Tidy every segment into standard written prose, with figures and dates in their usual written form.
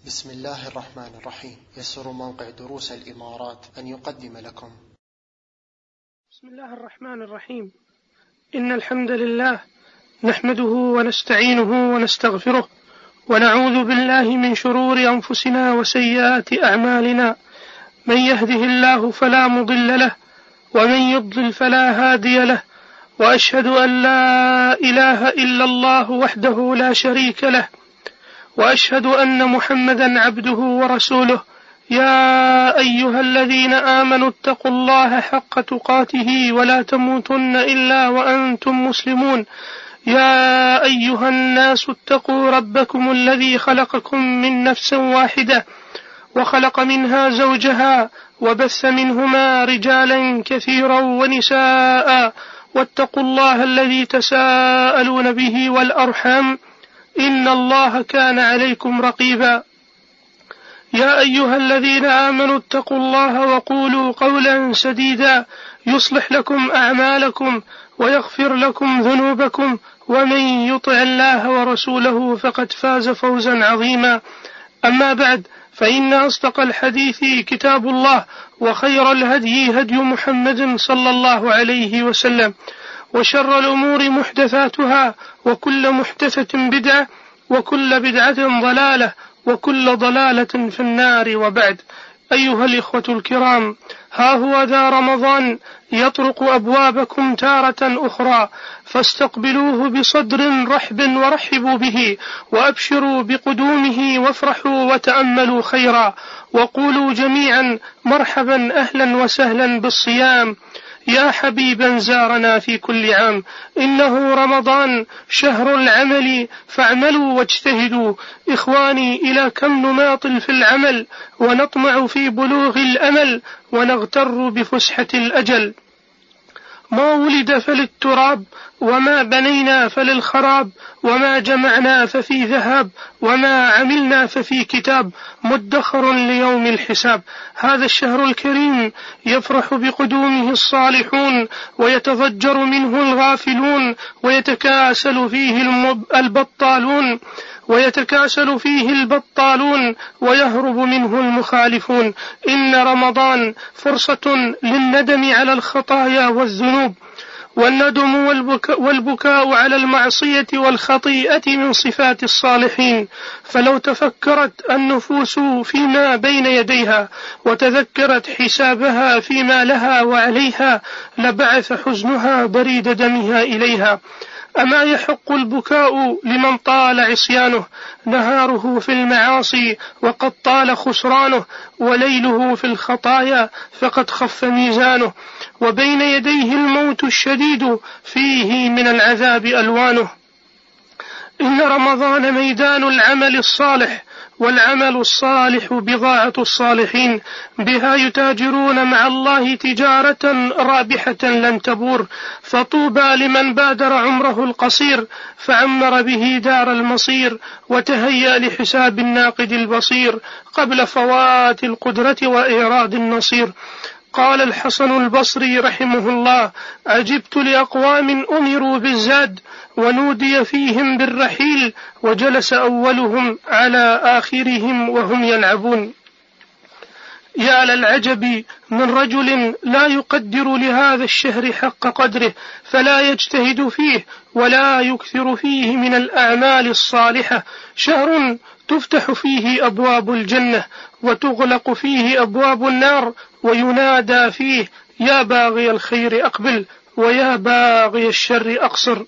بسم الله الرحمن الرحيم. يسر موقع دروس الإمارات أن يقدم لكم. بسم الله الرحمن الرحيم. إن الحمد لله نحمده ونستعينه ونستغفره ونعوذ بالله من شرور أنفسنا وسيئات أعمالنا. من يهده الله فلا مضل له ومن يضلل فلا هادي له، وأشهد أن لا إله إلا الله وحده لا شريك له، وأشهد أن محمدا عبده ورسوله. يا أيها الذين آمنوا اتقوا الله حق تقاته ولا تموتن إلا وأنتم مسلمون. يا أيها الناس اتقوا ربكم الذي خلقكم من نفس واحدة وخلق منها زوجها وبث منهما رجالا كثيرا ونساء، واتقوا الله الذي تساءلون به والأرحام إن الله كان عليكم رقيبا. يا أيها الذين آمنوا اتقوا الله وقولوا قولا سديدا يصلح لكم أعمالكم ويغفر لكم ذنوبكم، ومن يطع الله ورسوله فقد فاز فوزا عظيما. أما بعد، فإن أصدق الحديث كتاب الله، وخير الهدي هدي محمد صلى الله عليه وسلم، وشر الأمور محدثاتها، وكل محدثة بدعة، وكل بدعة ضلالة، وكل ضلالة في النار. وبعد، أيها الإخوة الكرام، ها هو ذا رمضان يطرق أبوابكم تارة أخرى، فاستقبلوه بصدر رحب ورحبوا به، وأبشروا بقدومه وافرحوا وتأملوا خيرا، وقولوا جميعا مرحبا أهلا وسهلا بالصيام يا حبيبا زارنا في كل عام. إنه رمضان شهر العمل فاعملوا واجتهدوا. إخواني، إلى كم نماطل في العمل ونطمع في بلوغ الأمل ونغتر بفسحة الأجل. ما ولد فللتراب، وما بنينا فللخراب، وما جمعنا ففي ذهب، وما عملنا ففي كتاب، مدخر ليوم الحساب. هذا الشهر الكريم يفرح بقدومه الصالحون، ويتضجر منه الغافلون، ويتكاسل فيه البطالون ويهرب منه المخالفون. إن رمضان فرصة للندم على الخطايا والذنوب، والندم والبكاء على المعصية والخطيئة من صفات الصالحين. فلو تفكرت النفوس فيما بين يديها وتذكرت حسابها فيما لها وعليها لبعث حزنها بريد دمها إليها. أما يحق البكاء لمن طال عصيانه، نهاره في المعاصي وقد طال خسرانه، وليله في الخطايا فقد خف ميزانه، وبين يديه الموت الشديد فيه من العذاب ألوانه. إن رمضان ميدان العمل الصالح، والعمل الصالح بضاعة الصالحين، بها يتاجرون مع الله تجارة رابحة لن تبور. فطوبى لمن بادر عمره القصير فعمر به دار المصير، وتهيأ لحساب الناقد البصير قبل فوات القدرة وإيراد النصير. قال الحسن البصري رحمه الله: عجبت لأقوام أمروا بالزاد ونودي فيهم بالرحيل، وجلس أولهم على آخرهم وهم يلعبون. يا للعجب من رجل لا يقدر لهذا الشهر حق قدره، فلا يجتهد فيه ولا يكثر فيه من الأعمال الصالحة. شهر تفتح فيه أبواب الجنة وتغلق فيه أبواب النار، وينادى فيه: يا باغي الخير أقبل، ويا باغي الشر أقصر.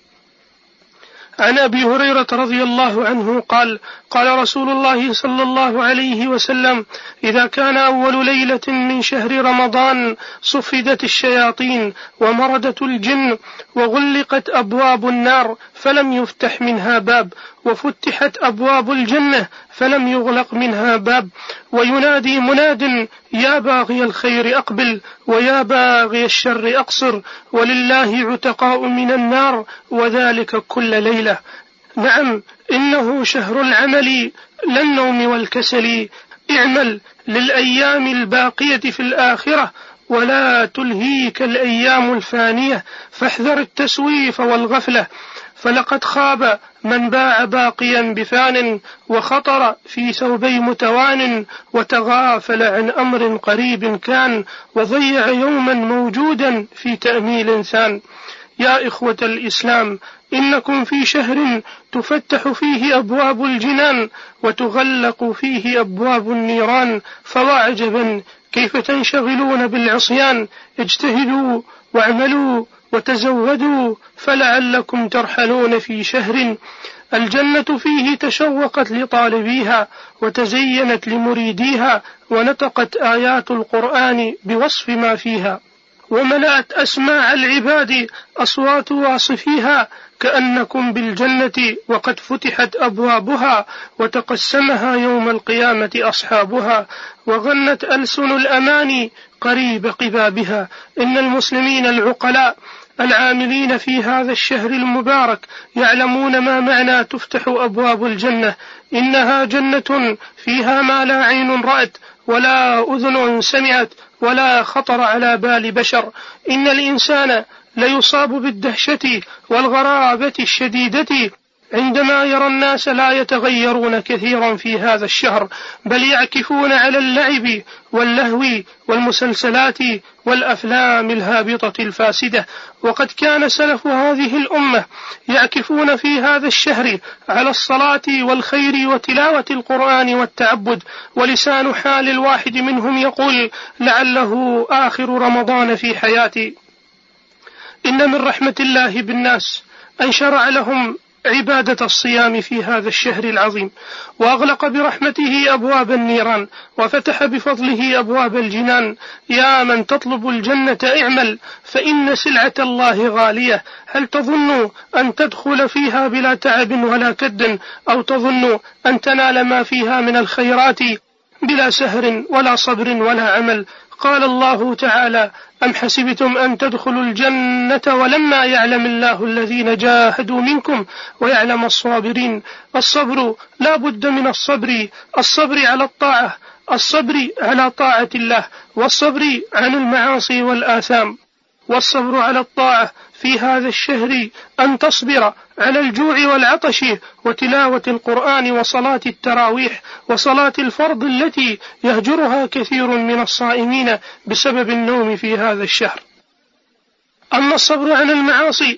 عن أبي هريرة رضي الله عنه قال: قال رسول الله صلى الله عليه وسلم: إذا كان أول ليلة من شهر رمضان صفدت الشياطين ومردت الجن وغلقت أبواب النار فلم يفتح منها باب، وفتحت أبواب الجنة فلم يغلق منها باب، وينادي مناد: يا باغي الخير أقبل، ويا باغي الشر أقصر، ولله عتقاء من النار، وذلك كل ليلة. نعم، إنه شهر العمل لا النوم والكسل. اعمل للأيام الباقية في الآخرة، ولا تلهيك الأيام الفانية، فاحذر التسويف والغفلة، فلقد خاب من باع باقيا بفان وخطر في ثوبي متوان وتغافل عن أمر قريب كان وضيع يوما موجودا في تأميل ثان. يا إخوة الإسلام، إنكم في شهر تفتح فيه أبواب الجنان وتغلق فيه أبواب النيران، فواعجبا كيف تنشغلون بالعصيان. اجتهدوا واعملوا وتزودوا فلعلكم ترحلون في شهر الجنة فيه تشوقت لطالبيها وتزينت لمريديها، ونطقت آيات القرآن بوصف ما فيها، وملأت أسماع العباد أصوات واصفيها، كأنكم بالجنة وقد فتحت أبوابها وتقسمها يوم القيامة أصحابها، وغنت ألسن الأماني قريب قبابها. إن المسلمين العقلاء العاملين في هذا الشهر المبارك يعلمون ما معنى تفتح أبواب الجنة. إنها جنة فيها ما لا عين رأت ولا أذن سمعت ولا خطر على بال بشر. إن الإنسان ليصاب بالدهشة والغرابة الشديدة عندما يرى الناس لا يتغيرون كثيرا في هذا الشهر، بل يعكفون على اللعب واللهو والمسلسلات والأفلام الهابطة الفاسدة. وقد كان سلف هذه الأمة يعكفون في هذا الشهر على الصلاة والخير وتلاوة القرآن والتعبد، ولسان حال الواحد منهم يقول لعله آخر رمضان في حياتي. إن من رحمة الله بالناس أن شرع لهم عبادة الصيام في هذا الشهر العظيم، وأغلق برحمته أبواب النيران وفتح بفضله أبواب الجنان. يا من تطلب الجنة اعمل فإن سلعة الله غالية. هل تظن أن تدخل فيها بلا تعب ولا كد، أو تظن أن تنال ما فيها من الخيرات بلا سهر ولا صبر ولا عمل؟ قال الله تعالى: أم حسبتم أن تدخلوا الجنة ولما يعلم الله الذين جاهدوا منكم ويعلم الصابرين. الصبر لا بد من الصبر على الطاعة، الصبر على طاعة الله، والصبر عن المعاصي والآثام. والصبر على الطاعة في هذا الشهر أن تصبر على الجوع والعطش وتلاوة القرآن وصلاة التراويح وصلاة الفرض التي يهجرها كثير من الصائمين بسبب النوم في هذا الشهر. أما الصبر عن المعاصي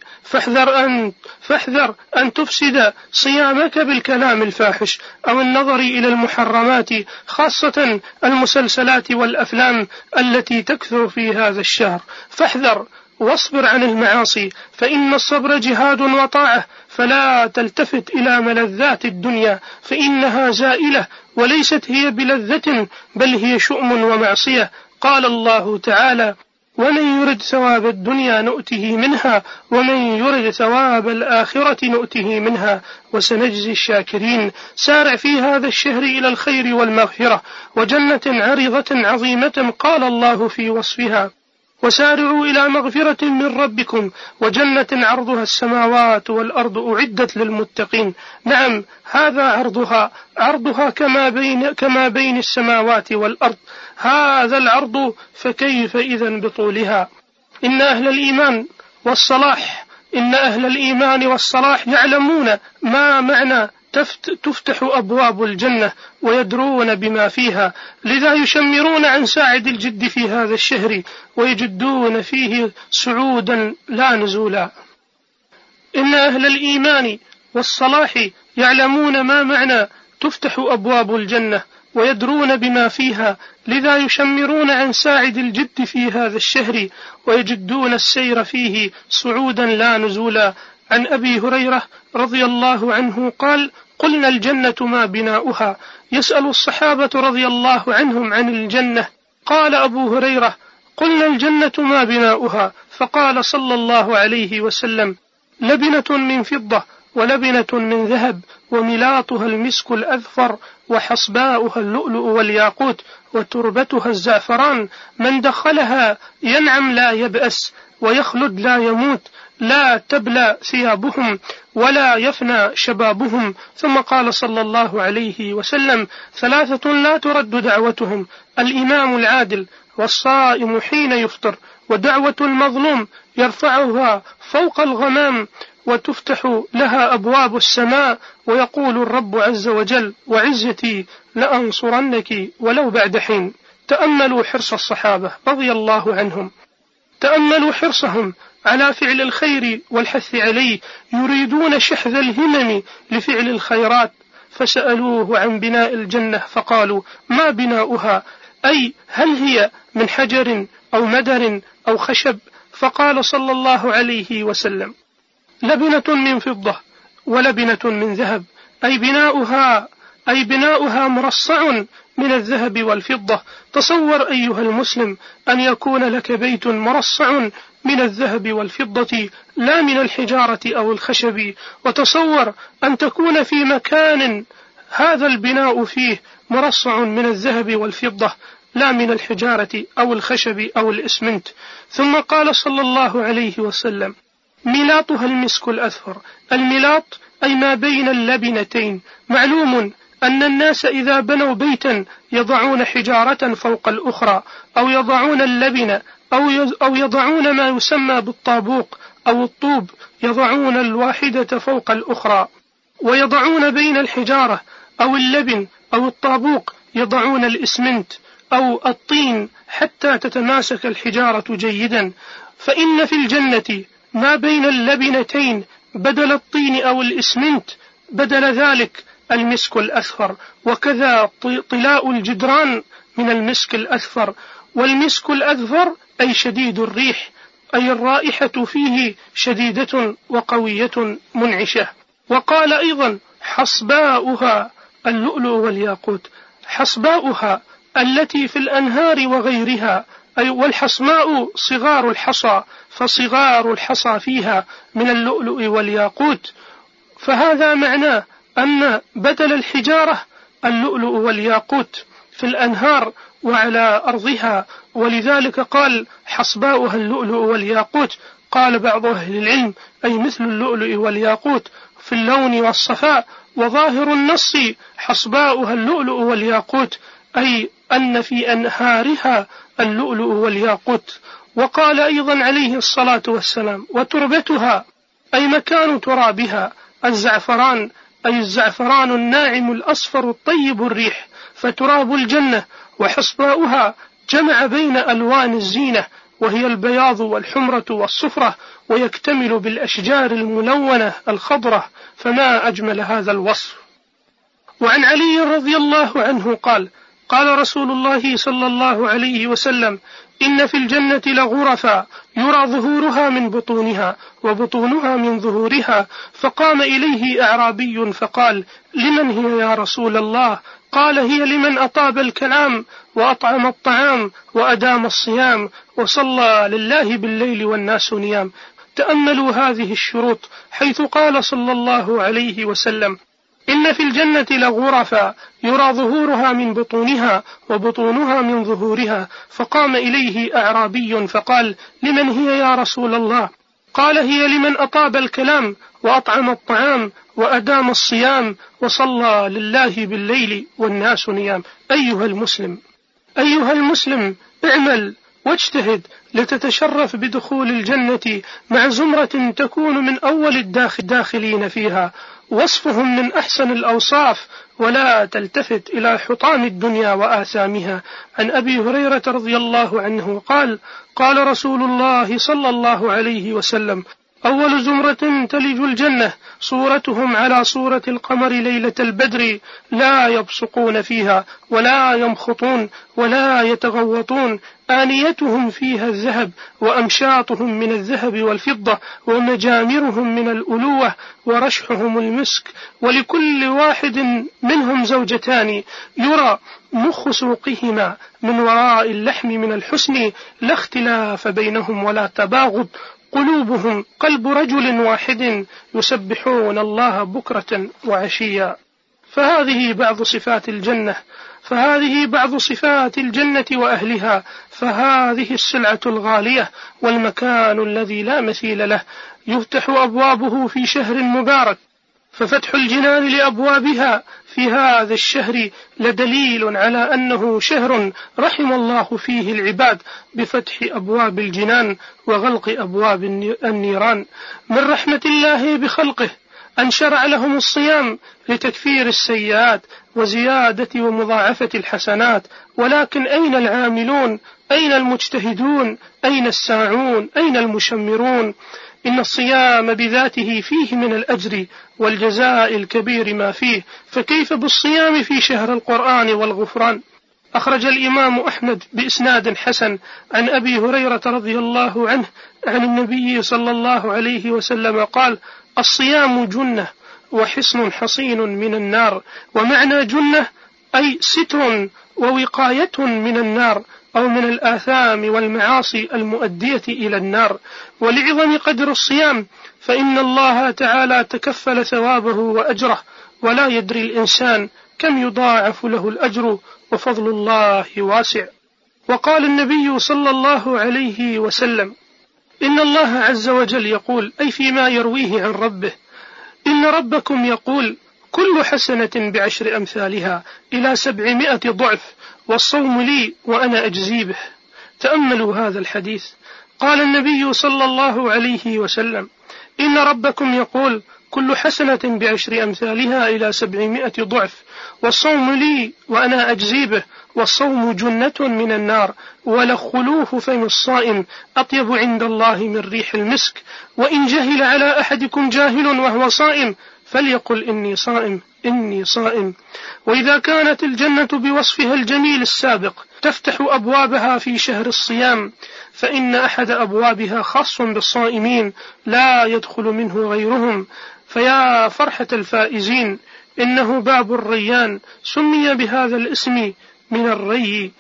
فاحذر أن تفسد صيامك بالكلام الفاحش أو النظر إلى المحرمات، خاصة المسلسلات والأفلام التي تكثر في هذا الشهر. فاحذر واصبر عن المعاصي، فإن الصبر جهاد وطاعة، فلا تلتفت إلى ملذات الدنيا فإنها زائلة وليست هي بلذة بل هي شؤم ومعصية. قال الله تعالى: ومن يرد ثواب الدنيا نؤته منها ومن يرد ثواب الآخرة نؤته منها وسنجزي الشاكرين. سارع في هذا الشهر إلى الخير والمغفرة وجنة عريضة عظيمة قال الله في وصفها: وسارعوا إلى مغفرة من ربكم وجنة عرضها السماوات والأرض أعدت للمتقين. نعم، هذا عرضها كما بين السماوات والأرض، هذا العرض، فكيف إذن بطولها؟ إن أهل الإيمان والصلاح يعلمون ما معنى تفتح أبواب الجنة ويدرون بما فيها، لذا يشمرون عن ساعد الجد في هذا الشهر ويجدون فيه صعودا لا نزولا. إن أهل الإيمان والصلاح يعلمون ما معنى تفتح أبواب الجنة ويدرون بما فيها، لذا يشمرون عن ساعد الجد في هذا الشهر ويجدون السير فيه صعودا لا نزولا. عن أبي هريرة رضي الله عنه قال: قلنا الجنة ما بناؤها؟ يسأل الصحابة رضي الله عنهم عن الجنة. قال أبو هريرة: قلنا الجنة ما بناؤها؟ فقال صلى الله عليه وسلم: لبنة من فضة ولبنة من ذهب وملاطها المسك الأذفر وحصباؤها اللؤلؤ والياقوت وتربتها الزعفران، من دخلها ينعم لا يبأس ويخلد لا يموت، لا تبلى ثيابهم ولا يفنى شبابهم. ثم قال صلى الله عليه وسلم: ثلاثة لا ترد دعوتهم: الإمام العادل، والصائم حين يفطر، ودعوة المظلوم يرفعها فوق الغمام، وتفتح لها أبواب السماء، ويقول الرب عز وجل: وعزتي لأنصرنك ولو بعد حين. تأملوا حرص الصحابة رضي الله عنهم، تأملوا حرصهم على فعل الخير والحث عليه، يريدون شحذ الهمم لفعل الخيرات. فسألوه عن بناء الجنة فقالوا: ما بناؤها؟ أي هل هي من حجر أو مدر أو خشب؟ فقال صلى الله عليه وسلم: لبنة من فضة ولبنة من ذهب، أي بناؤها مرصع من الذهب والفضة. تصور أيها المسلم أن يكون لك بيت مرصع من الذهب والفضة لا من الحجارة أو الخشب، وتصور أن تكون في مكان هذا البناء فيه مرصع من الذهب والفضة لا من الحجارة أو الخشب أو الإسمنت. ثم قال صلى الله عليه وسلم: ملاطها المسك الأذفر. الملاط أي ما بين اللبنتين. معلوم أن الناس إذا بنوا بيتا يضعون حجارة فوق الأخرى، أو يضعون اللبن، أو يضعون ما يسمى بالطابوق أو الطوب، يضعون الواحدة فوق الأخرى، ويضعون بين الحجارة أو اللبن أو الطابوق يضعون الإسمنت أو الطين حتى تتماسك الحجارة جيدا. فإن في الجنة ما بين اللبنتين بدل الطين أو الإسمنت بدل ذلك المسك الأذفر، وكذا طلاء الجدران من المسك الأذفر. والمسك الأذفر أي شديد الريح، أي الرائحة فيه شديدة وقوية منعشة. وقال أيضا: حصباؤها اللؤلؤ والياقوت. حصباؤها التي في الأنهار وغيرها، أي والحصماء صغار الحصى، فصغار الحصى فيها من اللؤلؤ والياقوت. فهذا معناه أن بدل الحجارة اللؤلؤ والياقوت في الأنهار وعلى أرضها، ولذلك قال حصباؤها اللؤلؤ والياقوت. قال بعض أهل العلم: أي مثل اللؤلؤ والياقوت في اللون والصفاء. وظاهر النص حصباؤها اللؤلؤ والياقوت، أي أن في أنهارها اللؤلؤ والياقوت. وقال أيضا عليه الصلاة والسلام: وتربتها أي مكان ترابها الزعفران، أي الزعفران الناعم الأصفر الطيب الريح. فتراب الجنة وحصباؤها جمع بين ألوان الزينة، وهي البياض والحمرة والصفرة، ويكتمل بالأشجار الملونة الخضرة. فما أجمل هذا الوصف. وعن علي رضي الله عنه قال: قال رسول الله صلى الله عليه وسلم: إن في الجنة لغرفا يرى ظهورها من بطونها وبطونها من ظهورها. فقام إليه أعرابي فقال: لمن هي يا رسول الله؟ قال: هي لمن أطاب الكلام وأطعم الطعام وأدام الصيام وصلى لله بالليل والناس نيام. تأملوا هذه الشروط، حيث قال صلى الله عليه وسلم: إن في الجنة لغرفا يرى ظهورها من بطونها وبطونها من ظهورها. فقام إليه أعرابي فقال: لمن هي يا رسول الله؟ قال: هي لمن أطاب الكلام وأطعم الطعام وأدام الصيام وصلى لله بالليل والناس نيام. أيها المسلم، اعمل واجتهد لتتشرف بدخول الجنة مع زمرة تكون من أول الداخلين فيها، وصفهم من أحسن الأوصاف، ولا تلتفت إلى حطام الدنيا وآثامها. عن أبي هريرة رضي الله عنه قال: قال رسول الله صلى الله عليه وسلم: أول زمرة تلج الجنة صورتهم على صورة القمر ليلة البدر، لا يبصقون فيها ولا يمخطون ولا يتغوطون، آنيتهم فيها الذهب وأمشاطهم من الذهب والفضة ومجامرهم من الألوة ورشحهم المسك، ولكل واحد منهم زوجتان يرى مخ سوقهما من وراء اللحم من الحسن، لا اختلاف بينهم ولا تباغض، قلوبهم قلب رجل واحد يسبحون الله بكرة وعشيا. فهذه بعض صفات الجنة وأهلها. فهذه السلعة الغالية والمكان الذي لا مثيل له، يفتح أبوابه في شهر مبارك ففتح الجنان لأبوابها في هذا الشهر لدليل على أنه شهر رحم الله فيه العباد بفتح أبواب الجنان وغلق أبواب النيران. من رحمة الله بخلقه أن شرع لهم الصيام لتكفير السيئات وزيادة ومضاعفة الحسنات، ولكن أين العاملون؟ أين المجتهدون؟ أين الساعون؟ أين المشمرون؟ إن الصيام بذاته فيه من الأجر والجزاء الكبير ما فيه، فكيف بالصيام في شهر القرآن والغفران؟ أخرج الإمام أحمد بإسناد حسن عن أبي هريرة رضي الله عنه عن النبي صلى الله عليه وسلم قال: الصيام جنة وحصن حصين من النار. ومعنى جنة أي ستر ووقاية من النار أو من الآثام والمعاصي المؤدية إلى النار. ولعظم قدر الصيام فإن الله تعالى تكفل ثوابه وأجره، ولا يدري الإنسان كم يضاعف له الأجر، وفضل الله واسع. وقال النبي صلى الله عليه وسلم: إن الله عز وجل يقول، أي فيما يرويه عن ربه: إن ربكم يقول: كل حسنة بعشر أمثالها إلى 700 ضعف، والصوم لي وأنا أجزي به. تأملوا هذا الحديث. قال النبي صلى الله عليه وسلم: إن ربكم يقول: كل حسنة بعشر أمثالها إلى 700 ضعف، والصوم لي وأنا أجزي به، والصوم جنة من النار، ولخلوف فم الصائم أطيب عند الله من ريح المسك. وإن جهل على أحدكم جاهل وهو صائم فليقل إني صائم إني صائم. وإذا كانت الجنة بوصفها الجميل السابق تفتح أبوابها في شهر الصيام، فإن أحد أبوابها خاص بالصائمين لا يدخل منه غيرهم. فيا فرحة الفائزين، إنه باب الريان، سمي بهذا الاسم من الري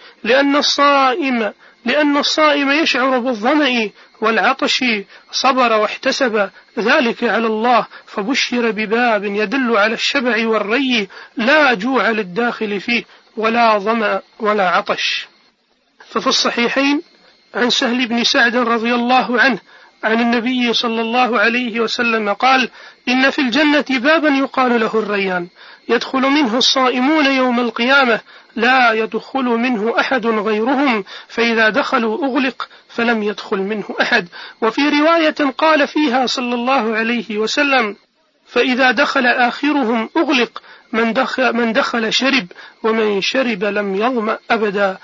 لأن الصائم يشعر بالظمأ والعطش، صبر واحتسب ذلك على الله، فبشر بباب يدل على الشبع والري، لا جوع للداخل فيه ولا ظمأ ولا عطش. ففي الصحيحين عن سهل بن سعد رضي الله عنه عن النبي صلى الله عليه وسلم قال: إن في الجنة بابا يقال له الريان، يدخل منه الصائمون يوم القيامة، لا يدخل منه أحد غيرهم، فإذا دخلوا أغلق فلم يدخل منه أحد. وفي رواية قال فيها صلى الله عليه وسلم: فإذا دخل آخرهم أغلق، من دخل شرب، ومن شرب لم يظمأ أبدا.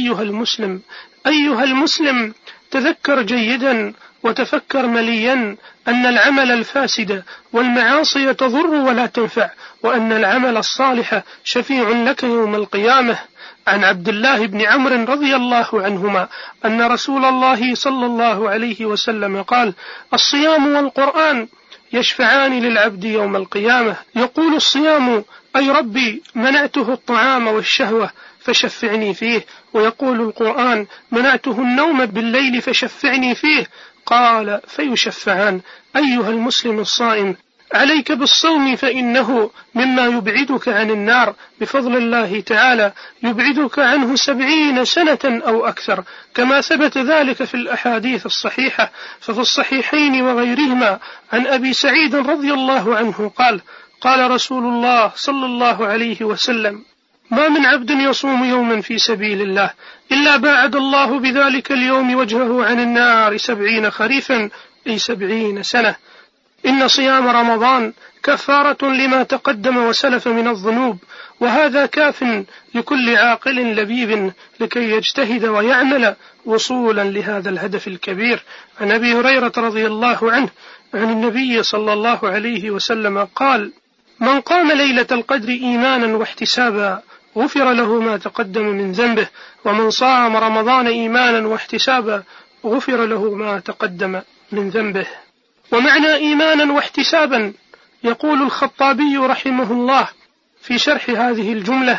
أيها المسلم تذكر جيدا وتفكر مليا أن العمل الفاسد والمعاصي تضر ولا تنفع، وأن العمل الصالح شفيع لك يوم القيامة. عن عبد الله بن عمرو رضي الله عنهما أن رسول الله صلى الله عليه وسلم قال: الصيام والقرآن يشفعان للعبد يوم القيامة. يقول الصيام: أي ربي منعته الطعام والشهوة فشفعني فيه. ويقول القرآن: منعته النوم بالليل فشفعني فيه. قال: فيشفعان. أيها المسلم الصائم، عليك بالصوم، فإنه مما يبعدك عن النار بفضل الله تعالى، يبعدك عنه 70 سنة أو أكثر، كما ثبت ذلك في الأحاديث الصحيحة. ففي الصحيحين وغيرهما عن أبي سعيد رضي الله عنه قال: قال رسول الله صلى الله عليه وسلم: ما من عبد يصوم يوما في سبيل الله إلا باعد الله بذلك اليوم وجهه عن النار 70 خريفا، أي 70 سنة. إن صيام رمضان كفارة لما تقدم وسلف من الذنوب، وهذا كاف لكل عاقل لبيب لكي يجتهد ويعمل وصولا لهذا الهدف الكبير. عن أبي هريرة رضي الله عنه عن النبي صلى الله عليه وسلم قال: من قام ليلة القدر إيمانا واحتسابا غفر له ما تقدم من ذنبه، ومن صام رمضان إيمانا واحتسابا غفر له ما تقدم من ذنبه. ومعنى إيمانا واحتسابا يقول الخطابي رحمه الله في شرح هذه الجملة: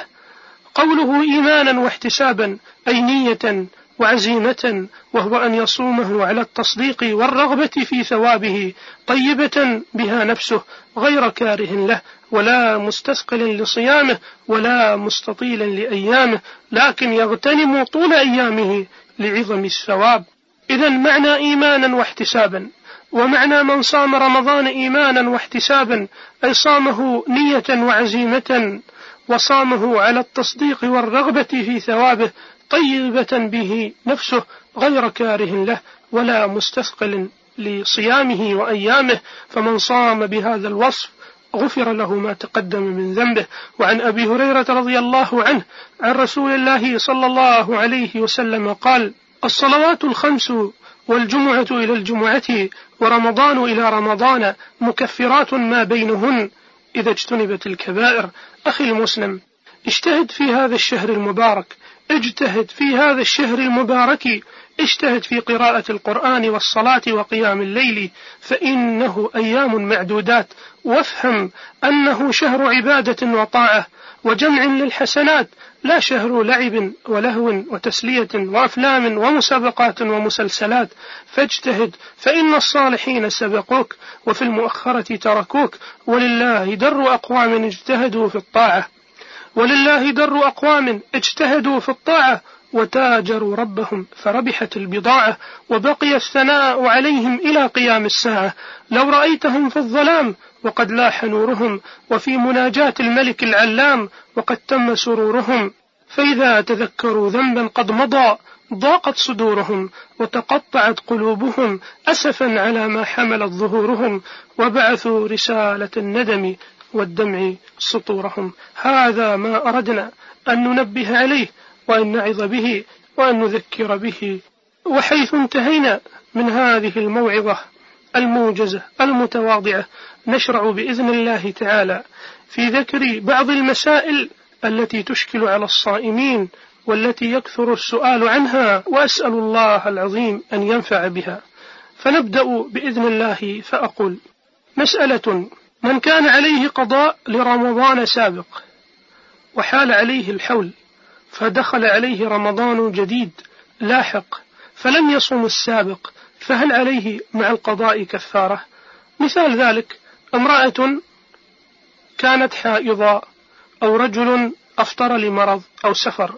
قوله إيمانا واحتسابا أي نية وعزيمة، وهو أن يصومه على التصديق والرغبة في ثوابه، طيبة بها نفسه غير كاره له ولا مستثقل لصيامه ولا مستطيل لأيامه، لكن يغتنم طول أيامه لعظم الثواب. إذن معنى إيمانا واحتسابا ومعنى من صام رمضان إيمانا واحتسابا أي صامه نية وعزيمة، وصامه على التصديق والرغبة في ثوابه، طيبة به نفسه غير كاره له ولا مستثقل لصيامه وأيامه، فمن صام بهذا الوصف غفر له ما تقدم من ذنبه. وعن أبي هريرة رضي الله عنه عن رسول الله صلى الله عليه وسلم قال: الصلوات الخمس والجمعة إلى الجمعة ورمضان إلى رمضان مكفرات ما بينهن إذا اجتنبت الكبائر. أخي المسلم، اجتهد في هذا الشهر المبارك، اجتهد في هذا الشهر المبارك، اجتهد في قراءة القرآن والصلاة وقيام الليل، فإنه أيام معدودات، وافهم أنه شهر عبادة وطاعة وجمع للحسنات، لا شهر لعب ولهو وتسلية وأفلام ومسابقات ومسلسلات. فاجتهد، فإن الصالحين سبقوك وفي المؤخرة تركوك، ولله در أقوام اجتهدوا في الطاعة، ولله در أقوام اجتهدوا في الطاعة وتاجروا ربهم فربحت البضاعة، وبقي الثناء عليهم إلى قيام الساعة. لو رأيتهم في الظلام وقد لاح نورهم، وفي مناجاة الملك العلام وقد تم سرورهم، فإذا تذكروا ذنبا قد مضى ضاقت صدورهم، وتقطعت قلوبهم أسفا على ما حملت ظهورهم، وبعثوا رسالة الندم والدمع سطورهم. هذا ما أردنا أن ننبه عليه وأن نعظ به وأن نذكر به. وحيث انتهينا من هذه الموعظة الموجزة المتواضعة، نشرع بإذن الله تعالى في ذكر بعض المسائل التي تشكل على الصائمين والتي يكثر السؤال عنها، وأسأل الله العظيم أن ينفع بها. فنبدأ بإذن الله، فأقول: مسألة: من كان عليه قضاء لرمضان سابق وحال عليه الحول فدخل عليه رمضان جديد لاحق فلم يصم السابق، فهل عليه مع القضاء كفارة؟ مثال ذلك: امرأة كانت حائضة أو رجل أفطر لمرض أو سفر،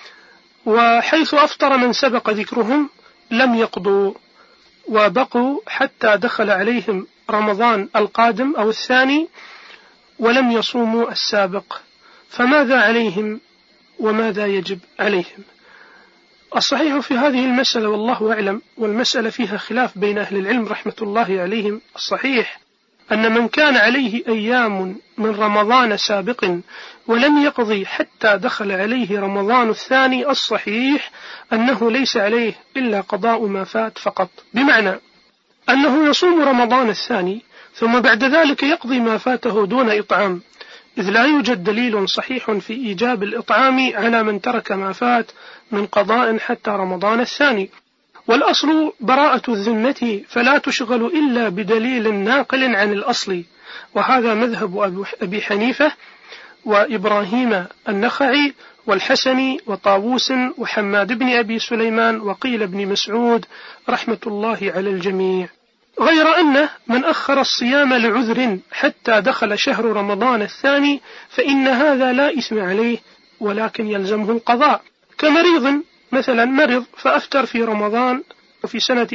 وحيث أفطر من سبق ذكرهم لم يقضوا وبقوا حتى دخل عليهم رمضان القادم أو الثاني ولم يصوموا السابق، فماذا عليهم وماذا يجب عليهم؟ الصحيح في هذه المسألة والله أعلم، والمسألة فيها خلاف بين أهل العلم رحمة الله عليهم، الصحيح أن من كان عليه أيام من رمضان سابق ولم يقضي حتى دخل عليه رمضان الثاني، الصحيح أنه ليس عليه إلا قضاء ما فات فقط، بمعنى أنه يصوم رمضان الثاني ثم بعد ذلك يقضي ما فاته دون إطعام، إذ لا يوجد دليل صحيح في إيجاب الإطعام على من ترك ما فات من قضاء حتى رمضان الثاني. والأصل براءة الذمة، فلا تشغل إلا بدليل ناقل عن الأصل، وهذا مذهب أبي حنيفة وإبراهيم النخعي والحسن وطاووس وحماد بن أبي سليمان وقيل ابن مسعود رحمة الله على الجميع. غير أنه من أخر الصيام لعذر حتى دخل شهر رمضان الثاني فإن هذا لا إثم عليه، ولكن يلزمه القضاء، كمريض مثلا مرض فأفطر في رمضان وفي سنة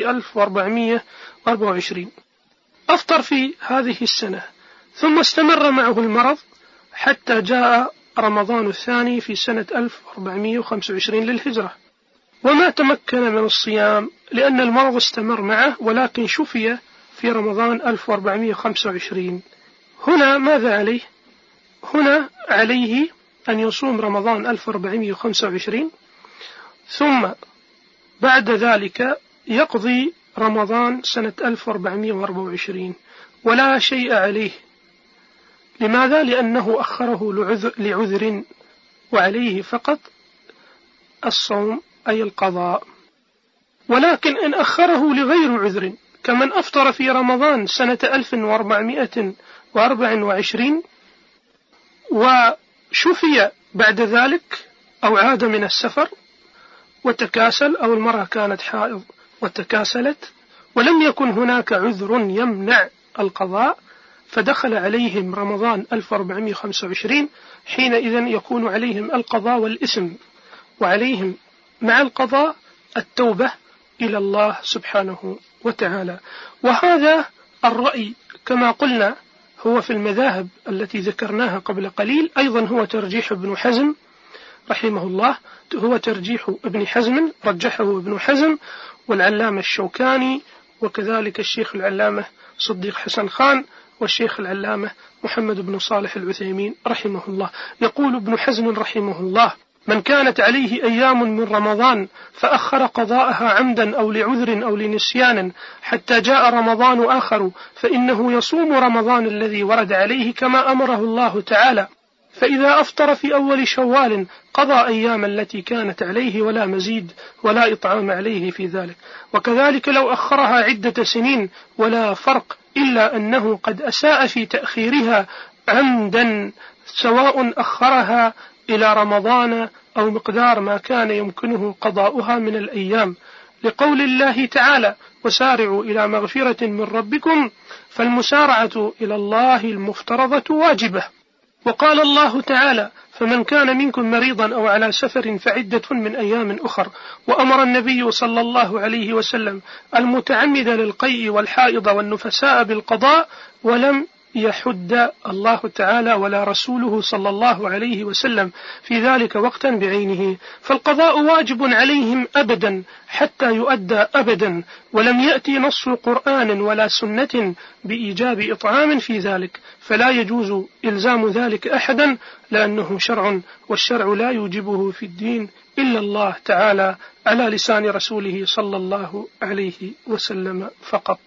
1424، أفطر في هذه السنة ثم استمر معه المرض حتى جاء رمضان الثاني في سنة 1425 للهجرة، وما تمكن من الصيام لأن المرض استمر معه ولكن شفي في رمضان 1425. هنا ماذا عليه؟ هنا عليه أن يصوم رمضان 1425 ثم بعد ذلك يقضي رمضان سنة 1424 ولا شيء عليه. لماذا؟ لأنه أخره لعذر، وعليه فقط الصوم أي القضاء. ولكن إن أخره لغير عذر كمن أفطر في رمضان سنة 1424 وشفي بعد ذلك أو عاد من السفر وتكاسل، أو المرأة كانت حائض وتكاسلت ولم يكن هناك عذر يمنع القضاء فدخل عليهم رمضان 1425، حينئذ يكون عليهم القضاء والإثم، وعليهم مع القضاء التوبة إلى الله سبحانه وتعالى. وهذا الرأي كما قلنا هو في المذاهب التي ذكرناها قبل قليل، أيضا هو ترجيح ابن حزم رحمه الله، هو ترجيح ابن حزم رجحه ابن حزم والعلامة الشوكاني، وكذلك الشيخ العلامة صديق حسن خان، والشيخ العلامة محمد بن صالح العثيمين رحمه الله. يقول ابن حزم رحمه الله: من كانت عليه أيام من رمضان فأخر قضاءها عمدا أو لعذر أو لنسيان حتى جاء رمضان آخر فإنه يصوم رمضان الذي ورد عليه كما أمره الله تعالى، فإذا أفطر في أول شوال قضى أيام التي كانت عليه ولا مزيد ولا إطعام عليه في ذلك. وكذلك لو أخرها عدة سنين ولا فرق إلا أنه قد أساء في تأخيرها عمدا، سواء أخرها إلى رمضان أو مقدار ما كان يمكنه قضاؤها من الأيام، لقول الله تعالى: وسارعوا إلى مغفرة من ربكم، فالمسارعة إلى الله المفترضة واجبة. وقال الله تعالى: فمن كان منكم مريضا أو على سفر فعدة من أيام أخر. وأمر النبي صلى الله عليه وسلم المتعمد للقيء والحائض والنفساء بالقضاء، ولم يحد الله تعالى ولا رسوله صلى الله عليه وسلم في ذلك وقتا بعينه، فالقضاء واجب عليهم أبدا حتى يؤدى أبدا، ولم يأتي نص قرآن ولا سنة بإيجاب إطعام في ذلك، فلا يجوز إلزام ذلك أحدا لأنه شرع، والشرع لا يوجبه في الدين إلا الله تعالى على لسان رسوله صلى الله عليه وسلم فقط.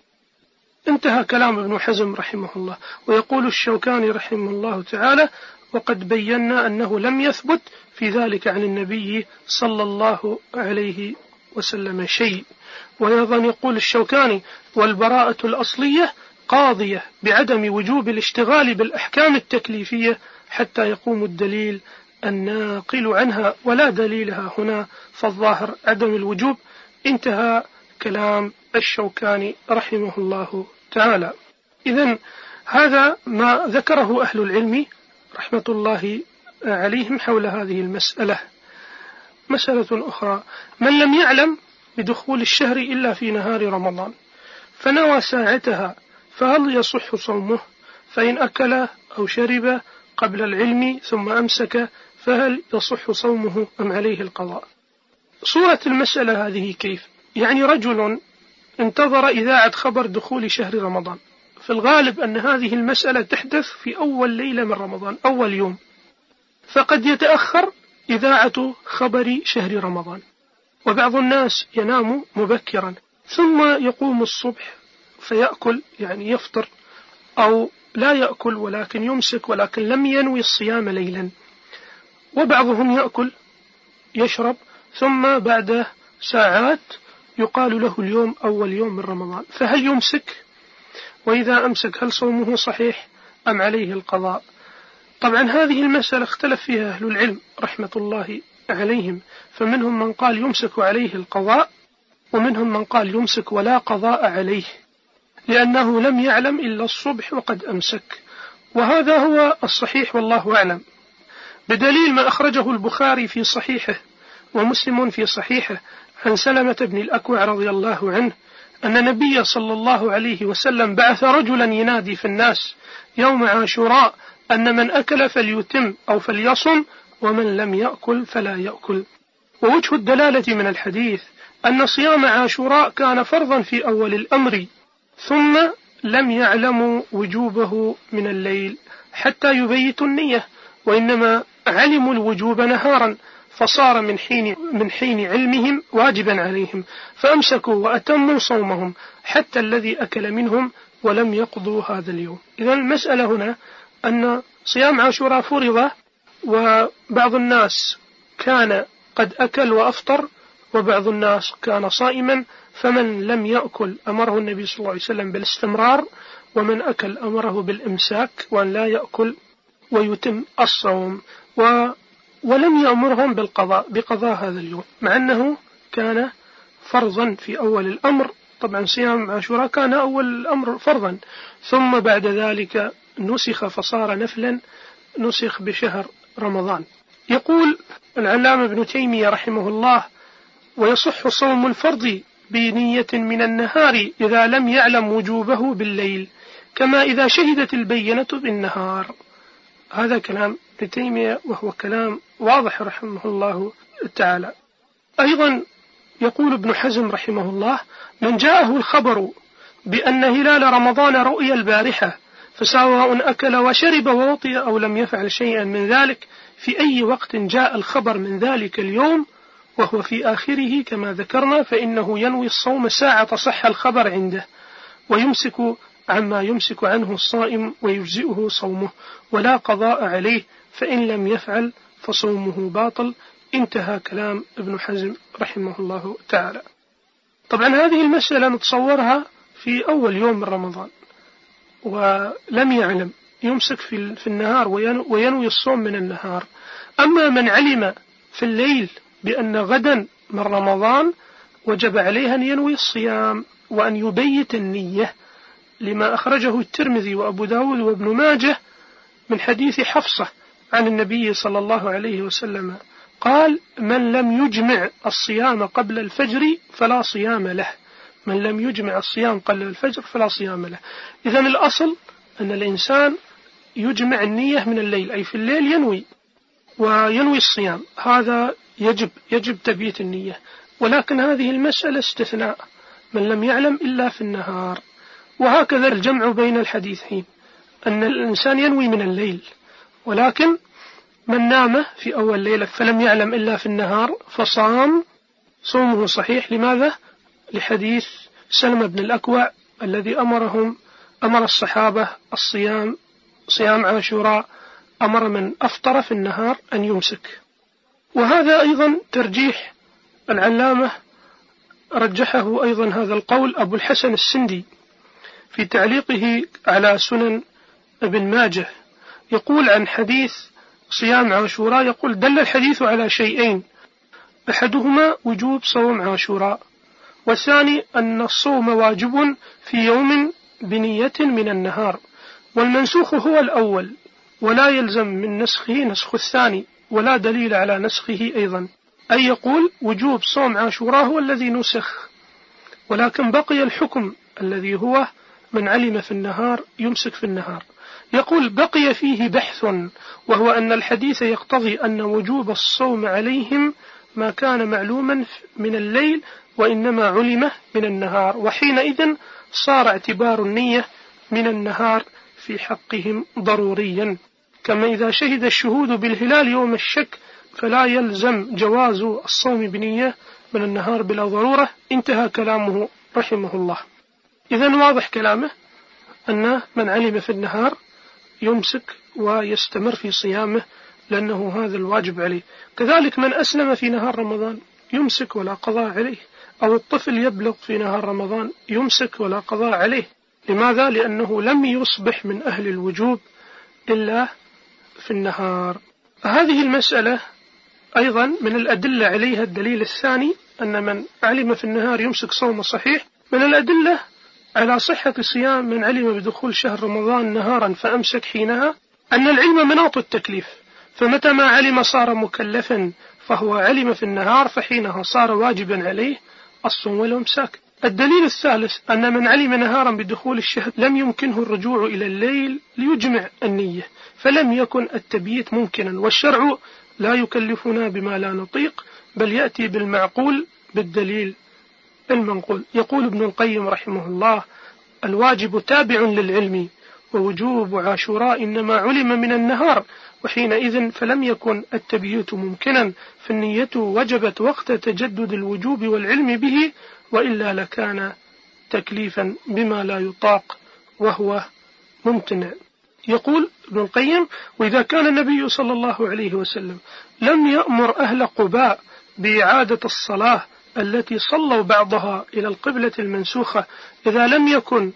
انتهى كلام ابن حزم رحمه الله. ويقول الشوكاني رحمه الله تعالى: وقد بينا أنه لم يثبت في ذلك عن النبي صلى الله عليه وسلم شيء. وأيضا يقول الشوكاني: والبراءة الأصلية قاضية بعدم وجوب الاشتغال بالأحكام التكليفية حتى يقوم الدليل الناقل عنها، ولا دليلها هنا، فالظاهر عدم الوجوب. انتهى كلام الشوكاني رحمه الله تعالى. إذن هذا ما ذكره أهل العلم رحمة الله عليهم حول هذه المسألة. مسألة أخرى: من لم يعلم بدخول الشهر إلا في نهار رمضان فنوى ساعتها، فهل يصح صومه؟ فإن أكل أو شرب قبل العلم ثم أمسك فهل يصح صومه أم عليه القضاء؟ صورة المسألة هذه كيف؟ يعني رجل انتظر إذاعة خبر دخول شهر رمضان، في الغالب أن هذه المسألة تحدث في أول ليلة من رمضان، أول يوم، فقد يتأخر إذاعة خبر شهر رمضان، وبعض الناس ينام مبكرا ثم يقوم الصبح فيأكل، يعني يفطر، أو لا يأكل ولكن يمسك ولكن لم ينوي الصيام ليلا. وبعضهم يأكل يشرب ثم بعد ساعات يقال له اليوم أول يوم من رمضان، فهل يمسك؟ وإذا أمسك هل صومه صحيح أم عليه القضاء؟ طبعا هذه المسألة اختلف فيها أهل العلم رحمة الله عليهم، فمنهم من قال يمسك عليه القضاء، ومنهم من قال يمسك ولا قضاء عليه لأنه لم يعلم إلا الصبح وقد أمسك، وهذا هو الصحيح والله أعلم، بدليل ما أخرجه البخاري في صحيحه ومسلم في صحيحه عن سلمة بن الأكوع رضي الله عنه أن النبي صلى الله عليه وسلم بعث رجلا ينادي في الناس يوم عاشوراء أن من أكل فليتم أو فليصم ومن لم يأكل فلا يأكل. ووجه الدلالة من الحديث أن صيام عاشوراء كان فرضا في أول الأمر، ثم لم يعلموا وجوبه من الليل حتى يبيتوا النية، وإنما علموا الوجوب نهارا، فصار من حين علمهم واجبا عليهم، فأمسكوا وأتموا صومهم حتى الذي أكل منهم ولم يقضوا هذا اليوم. إذن المسألة هنا أن صيام عاشوراء فرض، وبعض الناس كان قد أكل وأفطر، وبعض الناس كان صائما، فمن لم يأكل أمره النبي صلى الله عليه وسلم بالاستمرار، ومن أكل أمره بالإمساك وأن لا يأكل ويتم الصوم، ولم يأمرهم بقضاء هذا اليوم، مع أنه كان فرضا في أول الأمر. طبعا صيام عاشوراء كان أول الأمر فرضا، ثم بعد ذلك نسخ فصار نفلا، نسخ بشهر رمضان. يقول العلامة ابن تيمية رحمه الله: ويصح صوم الفرض بنية من النهار إذا لم يعلم وجوبه بالليل، كما إذا شهدت البينة بالنهار. هذا كلام ابن تيمية وهو كلام واضح رحمه الله تعالى. أيضا يقول ابن حزم رحمه الله: من جاءه الخبر بأن هلال رمضان رؤي البارحة فسواء أكل وشرب ووطئ أو لم يفعل شيئا من ذلك، في أي وقت جاء الخبر من ذلك اليوم وهو في آخره كما ذكرنا، فإنه ينوي الصوم ساعة صح الخبر عنده، ويمسك عما يمسك عنه الصائم ويجزئه صومه، ولا قضاء عليه، فإن لم يفعل فصومه باطل. انتهى كلام ابن حزم رحمه الله تعالى. طبعا هذه المسألة نتصورها في أول يوم من رمضان ولم يعلم، يمسك في النهار وينوي الصوم من النهار. أما من علم في الليل بأن غدا من رمضان وجب عليه أن ينوي الصيام وأن يبيت النية، لما أخرجه الترمذي وأبو داود وابن ماجه من حديث حفصة عن النبي صلى الله عليه وسلم قال: من لم يجمع الصيام قبل الفجر فلا صيام له. من لم يجمع الصيام قبل الفجر فلا صيام له. إذن الأصل أن الإنسان يجمع النية من الليل، أي في الليل ينوي الصيام، هذا يجب تبييت النية. ولكن هذه المسألة استثناء، من لم يعلم إلا في النهار. وهكذا الجمع بين الحديثين، أن الإنسان ينوي من الليل، ولكن من نام في أول ليلة فلم يعلم إلا في النهار فصام صومه صحيح. لماذا؟ لحديث سلمة بن الأكوع الذي أمر الصحابة صيام عاشوراء، أمر من أفطر في النهار أن يمسك. وهذا أيضا ترجيح العلامة رجحه أيضا هذا القول أبو الحسن السندي في تعليقه على سنن ابن ماجه، يقول عن حديث صيام عاشوراء، يقول: دل الحديث على شيئين: أحدهما وجوب صوم عاشوراء، والثاني أن الصوم واجب في يوم بنية من النهار، والمنسوخ هو الأول، ولا يلزم من نسخه نسخ الثاني، ولا دليل على نسخه أيضا. أي يقول وجوب صوم عاشوراء هو الذي نسخ، ولكن بقي الحكم الذي هو من علم في النهار يمسك في النهار. يقول: بقي فيه بحث، وهو أن الحديث يقتضي أن وجوب الصوم عليهم ما كان معلوما من الليل وإنما علمه من النهار، وحينئذ صار اعتبار النية من النهار في حقهم ضروريا، كما إذا شهد الشهود بالهلال يوم الشك فلا يلزم جواز الصوم بنية من النهار بلا ضرورة. انتهى كلامه رحمه الله. إذن واضح كلامه أن من علم في النهار يمسك ويستمر في صيامه، لأنه هذا الواجب عليه. كذلك من أسلم في نهار رمضان يمسك ولا قضاء عليه، أو الطفل يبلغ في نهار رمضان يمسك ولا قضاء عليه. لماذا؟ لأنه لم يصبح من أهل الوجوب إلا في النهار. هذه المسألة أيضا من الأدلة عليها الدليل الثاني، أن من علم في النهار يمسك صوم صحيح. من الأدلة على صحة صيام من علم بدخول شهر رمضان نهارا فأمسك حينها أن العلم مناط التكليف، فمتى ما علم صار مكلفا، فهو علم في النهار فحينها صار واجبا عليه الصوم والإمساك. الدليل الثالث أن من علم نهارا بدخول الشهر لم يمكنه الرجوع إلى الليل ليجمع النية، فلم يكن التبييت ممكنا، والشرع لا يكلفنا بما لا نطيق، بل يأتي بالمعقول بالدليل المنقول. يقول ابن القيم رحمه الله: الواجب تابع للعلم، ووجوب عاشوراء إنما علم من النهار، وحينئذ فلم يكن التبييت ممكنا، فالنية وجبت وقت تجدد الوجوب والعلم به، وإلا لكان تكليفا بما لا يطاق وهو ممتنع. يقول ابن القيم: وإذا كان النبي صلى الله عليه وسلم لم يأمر أهل قباء بإعادة الصلاة التي صلوا بعضها إلى القبلة المنسوخة إذا لم يكن